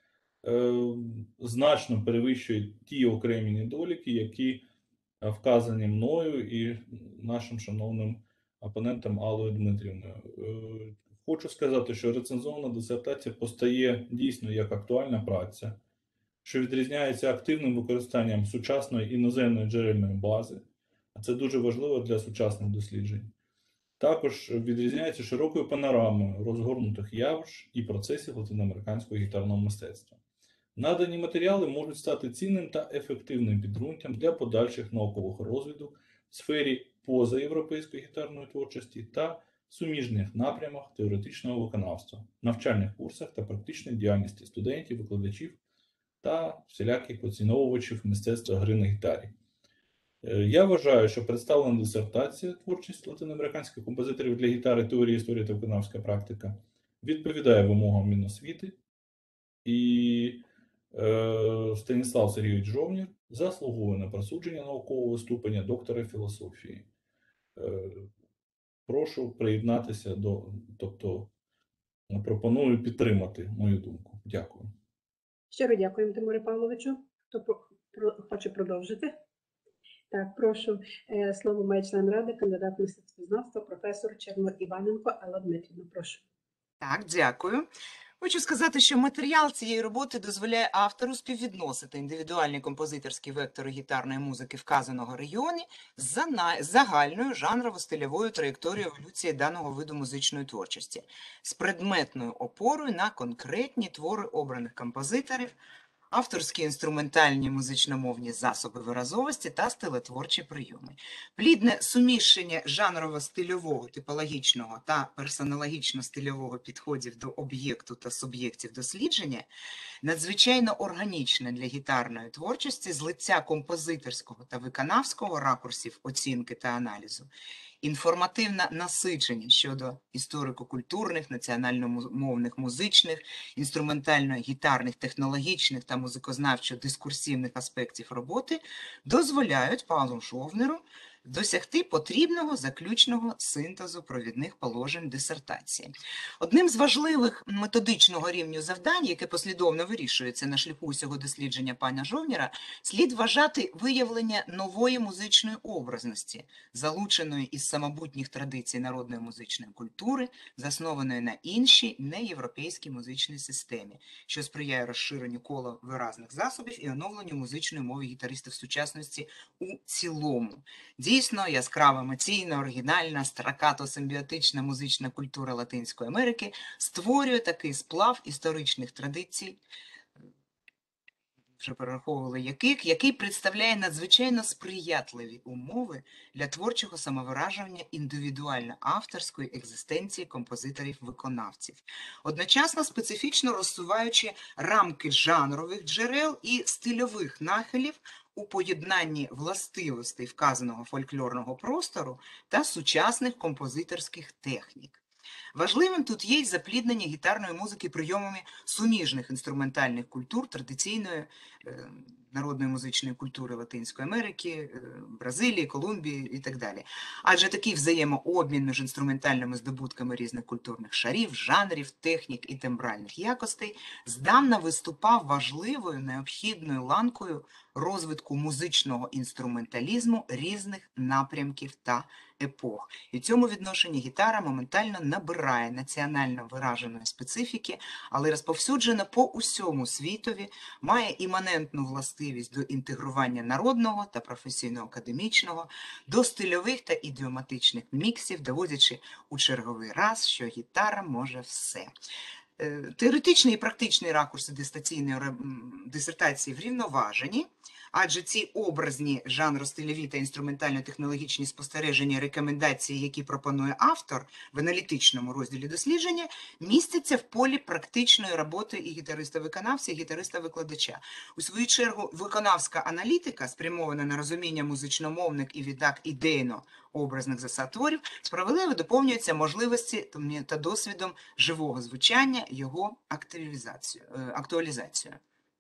значно перевищує ті окремі недоліки, які вказані мною і нашим шановним опонентом Аллою Дмитрівною. Хочу сказати, що рецензована дисертація постає дійсно як актуальна праця, що відрізняється активним використанням сучасної іноземної джерельної бази, а це дуже важливо для сучасних досліджень. Також відрізняється широкою панорамою розгорнутих явищ і процесів латиноамериканського гітарного мистецтва. Надані матеріали можуть стати цінним та ефективним підґрунтям для подальших наукових розвідок в сфері позаєвропейської гітарної творчості та суміжних напрямах теоретичного виконавства, навчальних курсах та практичної діяльності студентів, викладачів та всіляких поціновувачів мистецтва гри на гітарі. Я вважаю, що представлена дисертація «Творчість латиноамериканських композиторів для гітари, теорія, історія та виконавська практика» відповідає вимогам Міносвіти, і Станіслав Сергійович Жовнір заслуговує на присудження наукового ступеня доктора філософії. Прошу приєднатися тобто пропоную підтримати мою думку. Дякую. Щиро дякуємо, Тимуре Павловичу. Хто хоче продовжити? Так, прошу. Слово має член ради, кандидат мистецтвознавства, професор Черно-Іваненко Алла Дмитрівна. Прошу. Так, дякую. Хочу сказати, що матеріал цієї роботи дозволяє автору співвідносити індивідуальні композиторські вектори гітарної музики вказаного регіону з загальною жанрово-стильовою траєкторією еволюції даного виду музичної творчості, з предметною опорою на конкретні твори обраних композиторів, авторські інструментальні музично-мовні засоби виразовості та стилетворчі прийоми. Плідне суміщення жанрово-стильового, типологічного та персонологічно-стильового підходів до об'єкту та суб'єктів дослідження надзвичайно органічне для гітарної творчості злиття композиторського та виконавського ракурсів оцінки та аналізу, інформативна насиченість щодо історико-культурних, національно-мовних, музичних, інструментально-гітарних, технологічних та музикознавчо-дискурсивних аспектів роботи дозволяють Павлу Шовнеру досягти потрібного заключного синтезу провідних положень дисертації. Одним з важливих методичного рівню завдань, яке послідовно вирішується на шляху усього дослідження пана Жовніра, слід вважати виявлення нової музичної образності, залученої із самобутніх традицій народної музичної культури, заснованої на іншій неєвропейській музичній системі, що сприяє розширенню кола виразних засобів і оновленню музичної мови гітаристів сучасності у цілому. Дійсно, яскрава, емоційна, оригінальна, стакато-симбіотична музична культура Латинської Америки створює такий сплав історичних традицій, вже перераховували який представляє надзвичайно сприятливі умови для творчого самовираження індивідуально-авторської екзистенції композиторів-виконавців, одночасно специфічно розсуваючи рамки жанрових джерел і стильових нахилів у поєднанні властивостей вказаного фольклорного простору та сучасних композиторських технік. Важливим тут є й запліднення гітарної музики прийомами суміжних інструментальних культур традиційної народної музичної культури Латинської Америки, Бразилії, Колумбії і так далі. Адже такий взаємообмін між інструментальними здобутками різних культурних шарів, жанрів, технік і тембральних якостей здавна виступав важливою необхідною ланкою розвитку музичного інструменталізму різних напрямків та епох. І в цьому відношенні гітара моментально набирає національно вираженої специфіки, але розповсюджена по усьому світові, має іманентну властивість до інтегрування народного та професійно-академічного, до стильових та ідіоматичних міксів, доводячи у черговий раз, що гітара може все. Теоретичний і практичний ракурси дисертації врівноважені, адже ці образні жанростильові та інструментально-технологічні спостереження і рекомендації, які пропонує автор в аналітичному розділі дослідження, містяться в полі практичної роботи і гітариста-виконавця, і гітариста-викладача. У свою чергу, виконавська аналітика, спрямована на розуміння музично-мовних і відтак ідейно-образних засад творів, справедливо доповнюється можливості та досвідом живого звучання, його актуалізацію.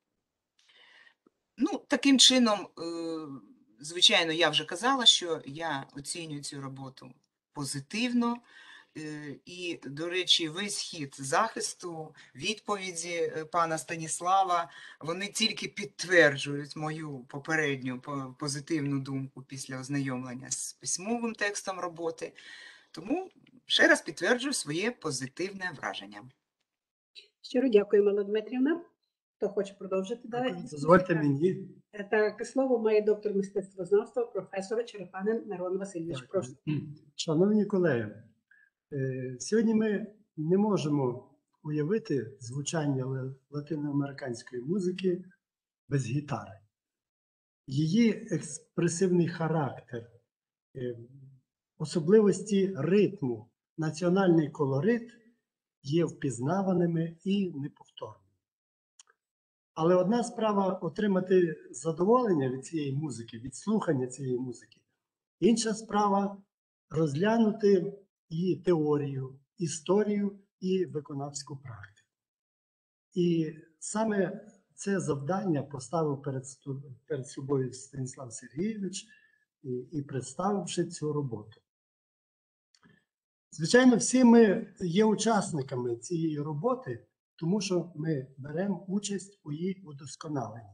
Ну, таким чином, звичайно, я вже казала, що я оцінюю цю роботу позитивно. І, до речі, весь хід захисту, відповіді пана Станіслава, вони тільки підтверджують мою попередню позитивну думку після ознайомлення з письмовим текстом роботи. Тому ще раз підтверджую своє позитивне враження. Щиро дякуємо, Алла Дмитрівна. Хто хоче продовжити далі? Дозвольте мені. Так, слово має доктор мистецтвознавства, професор Черепанин Мирон Васильович. Прошу. Шановні колеги, сьогодні ми не можемо уявити звучання латиноамериканської музики без гітари. Її експресивний характер, особливості ритму, національний колорит є впізнаваними і неповторними. Але одна справа отримати задоволення від цієї музики, від слухання цієї музики. Інша справа розглянути її теорію, історію і виконавську практику. І саме це завдання поставив перед собою Станіслав Сергійович і представивши цю роботу. Звичайно, всі ми є учасниками цієї роботи, тому що ми беремо участь у її удосконаленні.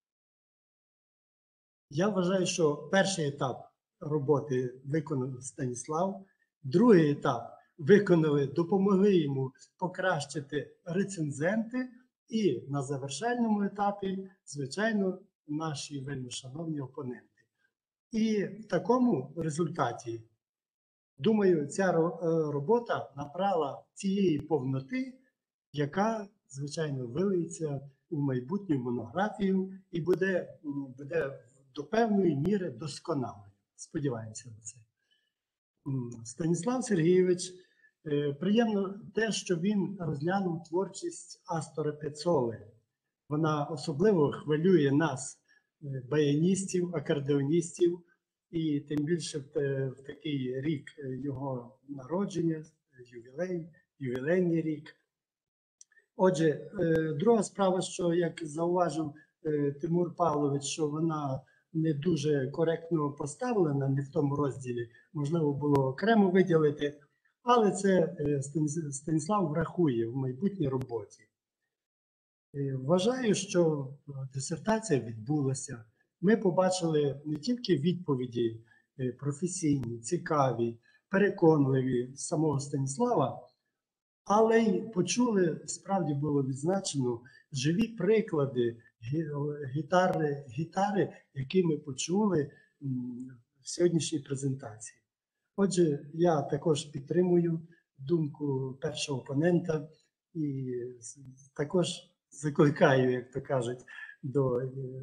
Я вважаю, що перший етап роботи виконав Станіслав, другий етап допомогли йому покращити рецензенти, і на завершальному етапі, звичайно, наші вельмишановні опоненти. І в такому результаті, думаю, ця робота набрала цієї повноти, яка, звичайно, вилиється у майбутню монографію і буде до певної міри досконалою. Сподіваємося на це. Станіслав Сергійович, приємно те, що він розглянув творчість Астора Піццоли. Вона особливо хвилює нас, баяністів, акордеоністів, і тим більше в такий рік його народження, ювілейний рік. Отже, друга справа, що, як зауважив Тимур Павлович, що вона не дуже коректно поставлена, не в тому розділі, можливо, було окремо виділити, але це Станіслав врахує в майбутній роботі. Вважаю, що дисертація відбулася. Ми побачили не тільки відповіді професійні, цікаві, переконливі самого Станіслава, але й почули, справді було відзначено, живі приклади гітари, які ми почули в сьогоднішній презентації. Отже, я також підтримую думку першого опонента і також закликаю, як то кажуть, до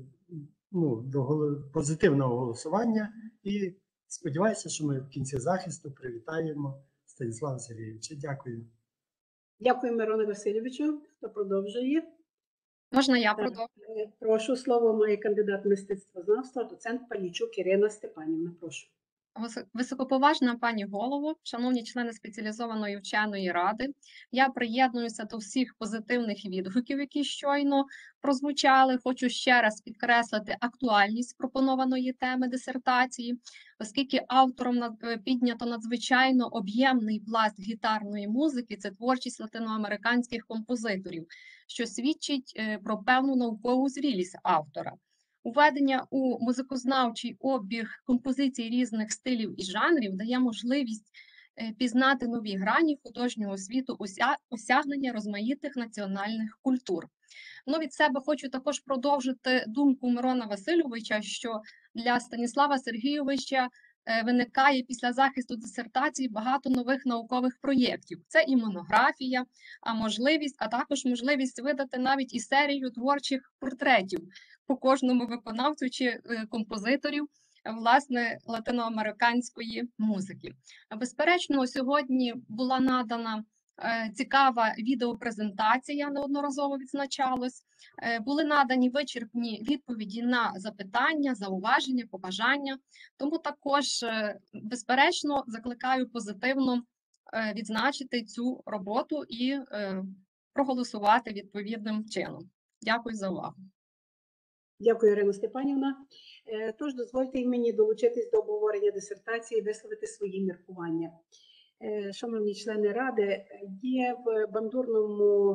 позитивного голосування і сподіваюся, що ми в кінці захисту привітаємо Станіслава Сергійовича. Дякую. Дякую, Мироне Васильовичу. Хто продовжує? Можна я Так, продовжу? прошу, слово має кандидат мистецтвознавства, доцент Панічук Ірина Степанівна. Прошу. Високоповажна пані голово, шановні члени спеціалізованої вченої ради, я приєднуюся до всіх позитивних відгуків, які щойно прозвучали. Хочу ще раз підкреслити актуальність пропонованої теми дисертації, оскільки автором піднято надзвичайно об'ємний пласт гітарної музики, це творчість латиноамериканських композиторів, що свідчить про певну наукову зрілість автора. Уведення у музикознавчий обіг композицій різних стилів і жанрів дає можливість пізнати нові грані художнього світу осягнення розмаїтих національних культур. Від себе хочу також продовжити думку Мирона Васильовича, що для Станіслава Сергійовича виникає після захисту дисертації багато нових наукових проєктів. Це і монографія, а також можливість видати навіть і серію творчих портретів по кожному виконавцю чи композиторів, власне, латиноамериканської музики. Безперечно, сьогодні була надана цікава відеопрезентація, неодноразово відзначалось. Були надані вичерпні відповіді на запитання, зауваження, побажання. Тому також, безперечно, закликаю позитивно відзначити цю роботу і проголосувати відповідним чином. Дякую за увагу. Дякую, Ірина Степанівна. Тож дозвольте і мені долучитись до обговорення дисертації і висловити свої міркування. Шановні члени Ради, є в бандурному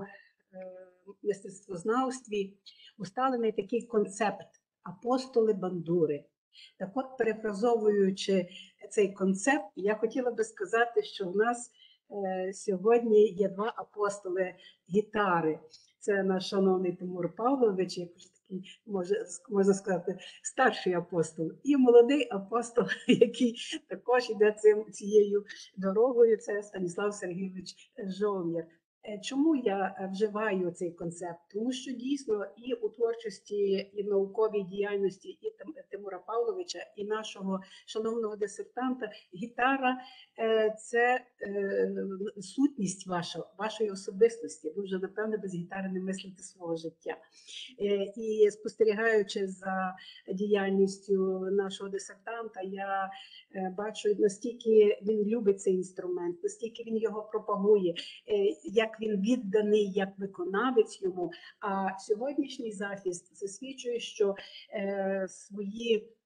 мистецтвознавстві усталений такий концепт «апостоли бандури». Так от, перефразовуючи цей концепт, я хотіла би сказати, що в нас сьогодні є два апостоли гітари. Це наш шановний Тимур Павлович, як вже такий, можна сказати, старший апостол, і молодий апостол, який також йде цією дорогою, це Станіслав Сергійович Жовнір. Чому я вживаю цей концепт? Тому що дійсно і у творчості, і в науковій діяльності і Тимура Павловича, і нашого шановного дисертанта гітара – це сутність вашої особистості. Ви вже, напевне, без гітари не мислите свого життя. І спостерігаючи за діяльністю нашого дисертанта, я бачу, настільки він любить цей інструмент, настільки він його пропагує, як він відданий як виконавець йому. А сьогоднішній захист засвідчує, що свої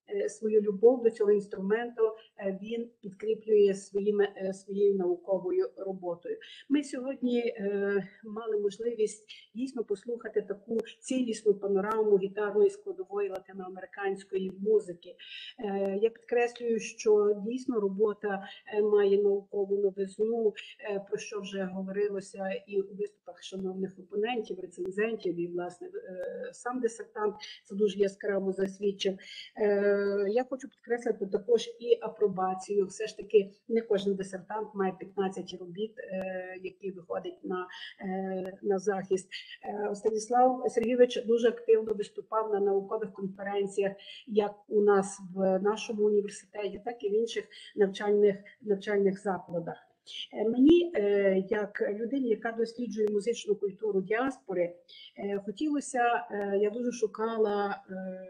свою любов до цього інструменту він підкріплює своєю науковою роботою. Ми сьогодні мали можливість дійсно послухати таку цілісну панораму гітарної складової латиноамериканської музики. Я підкреслюю, що дійсно робота має наукову новизну, про що вже говорилося і у виступах шановних опонентів, рецензентів, і, власне, сам дисертант це дуже яскраво засвідчив. Я хочу підкреслити також і апробацію. Все ж таки не кожен дисертант має 15 робіт, які виходять на захист. Станіслав Сергійович дуже активно виступав на наукових конференціях як у нас в нашому університеті, так і в інших навчальних закладах. Мені, як людині, яка досліджує музичну культуру діаспори, хотілося, я дуже шукала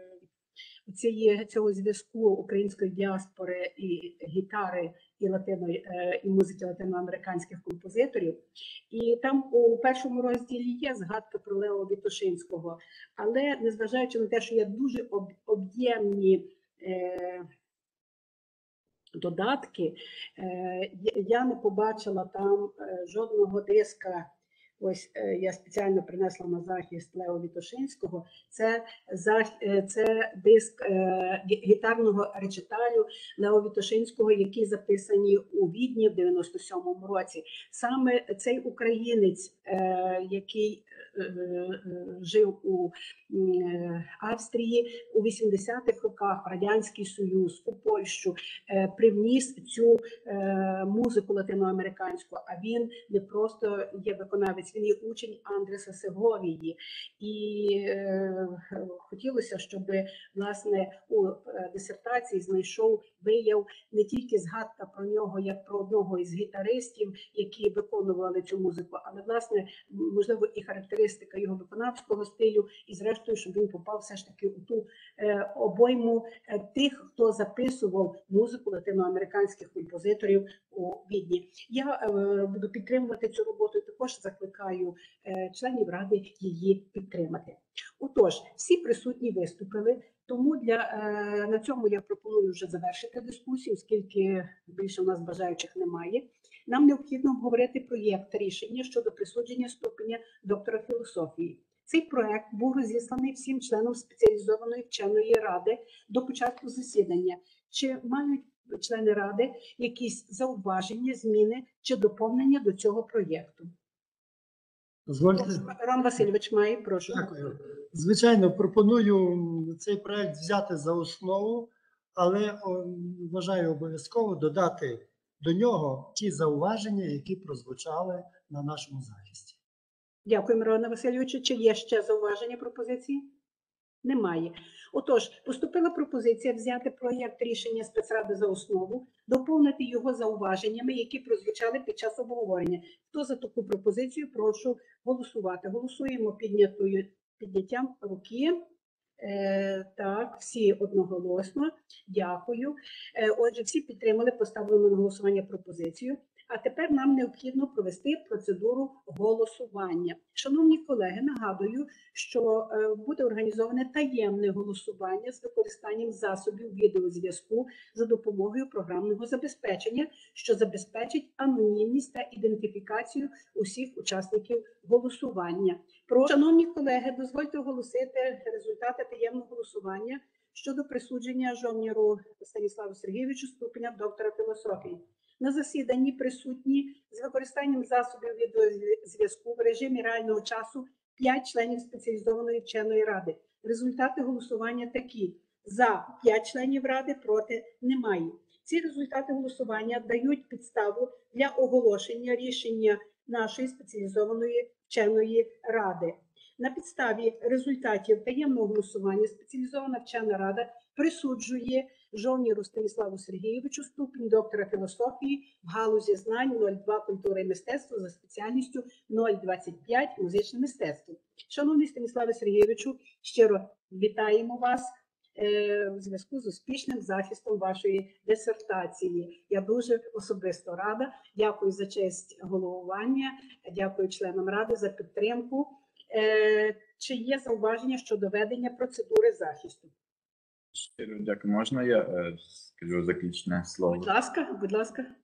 цього зв'язку української діаспори і гітари, і музики латиноамериканських композиторів. І там у першому розділі є згадка про Лео Вітошинського, але незважаючи на те, що є дуже об'ємні додатки, я не побачила там жодного диска. Ось я спеціально принесла на захист Лео Вітошинського. Це диск гітарного речиталю Лео Вітошинського, які записані у Відні в 97-му році. Саме цей українець, який жив у Австрії у 80-х роках, в Радянський Союз, у Польщу, привніс цю музику латиноамериканську, а він не просто є виконавець, він є учень Андреса Сеговії. І хотілося, щоб, власне, у дисертації знайшов вияв не тільки згадка про нього, як про одного із гітаристів, які виконували цю музику, але, власне, можливо, і характеристика його виконавського стилю, і, зрештою, щоб він попав все ж таки у ту обойму тих, хто записував музику латиноамериканських композиторів у Відні. Я буду підтримувати цю роботу і також закликаю членів Ради її підтримати. Отож, всі присутні виступили, тому на цьому я пропоную вже завершити дискусію, оскільки більше у нас бажаючих немає. Нам необхідно обговорити проєкт рішення щодо присудження ступеня доктора філософії. Цей проєкт був розісланий всім членам спеціалізованої вченої ради до початку засідання. Чи мають члени ради якісь зауваження, зміни чи доповнення до цього проєкту? Дозвольте. Роман Васильович має, прошу. Дякую. Звичайно, пропоную цей проект взяти за основу, але вважаю обов'язково додати до нього ті зауваження, які прозвучали на нашому захисті. Дякую, Мирона Васильовича. Чи є ще зауваження, пропозиції? Немає. Отож, поступила пропозиція взяти проєкт рішення спецради за основу, доповнити його зауваженнями, які прозвучали під час обговорення. Хто за таку пропозицію, прошу голосувати. Голосуємо підняттям руки. Так, всі одноголосно. Дякую. Отже, всі підтримали поставлену на голосування пропозицію. А тепер нам необхідно провести процедуру голосування. Шановні колеги, нагадую, що буде організоване таємне голосування з використанням засобів відеозв'язку за допомогою програмного забезпечення, що забезпечить анонімність та ідентифікацію усіх учасників голосування. Шановні колеги, дозвольте оголосити результати таємного голосування щодо присудження Жовніру Станіславу Сергійовичу ступеня доктора філософії. На засіданні присутні з використанням засобів відеозв'язку в режимі реального часу 5 членів спеціалізованої вченої ради. Результати голосування такі. За 5 членів ради, проти немає. Ці результати голосування дають підставу для оголошення рішення нашої спеціалізованої вченої ради. На підставі результатів таємного голосування спеціалізована вчена рада присуджує Жовніру Станіславу Сергійовичу ступінь доктора філософії в галузі знань 02 культура і мистецтво за спеціальністю 025 музичне мистецтво. Шановний Станіславе Сергійовичу, щиро вітаємо вас в зв'язку з успішним захистом вашої дисертації. Я дуже особисто рада. Дякую за честь головування, дякую членам ради за підтримку. Чи є зауваження щодо ведення процедури захисту? Щиро дякую. Можна я скажу заключне слово? Будь ласка.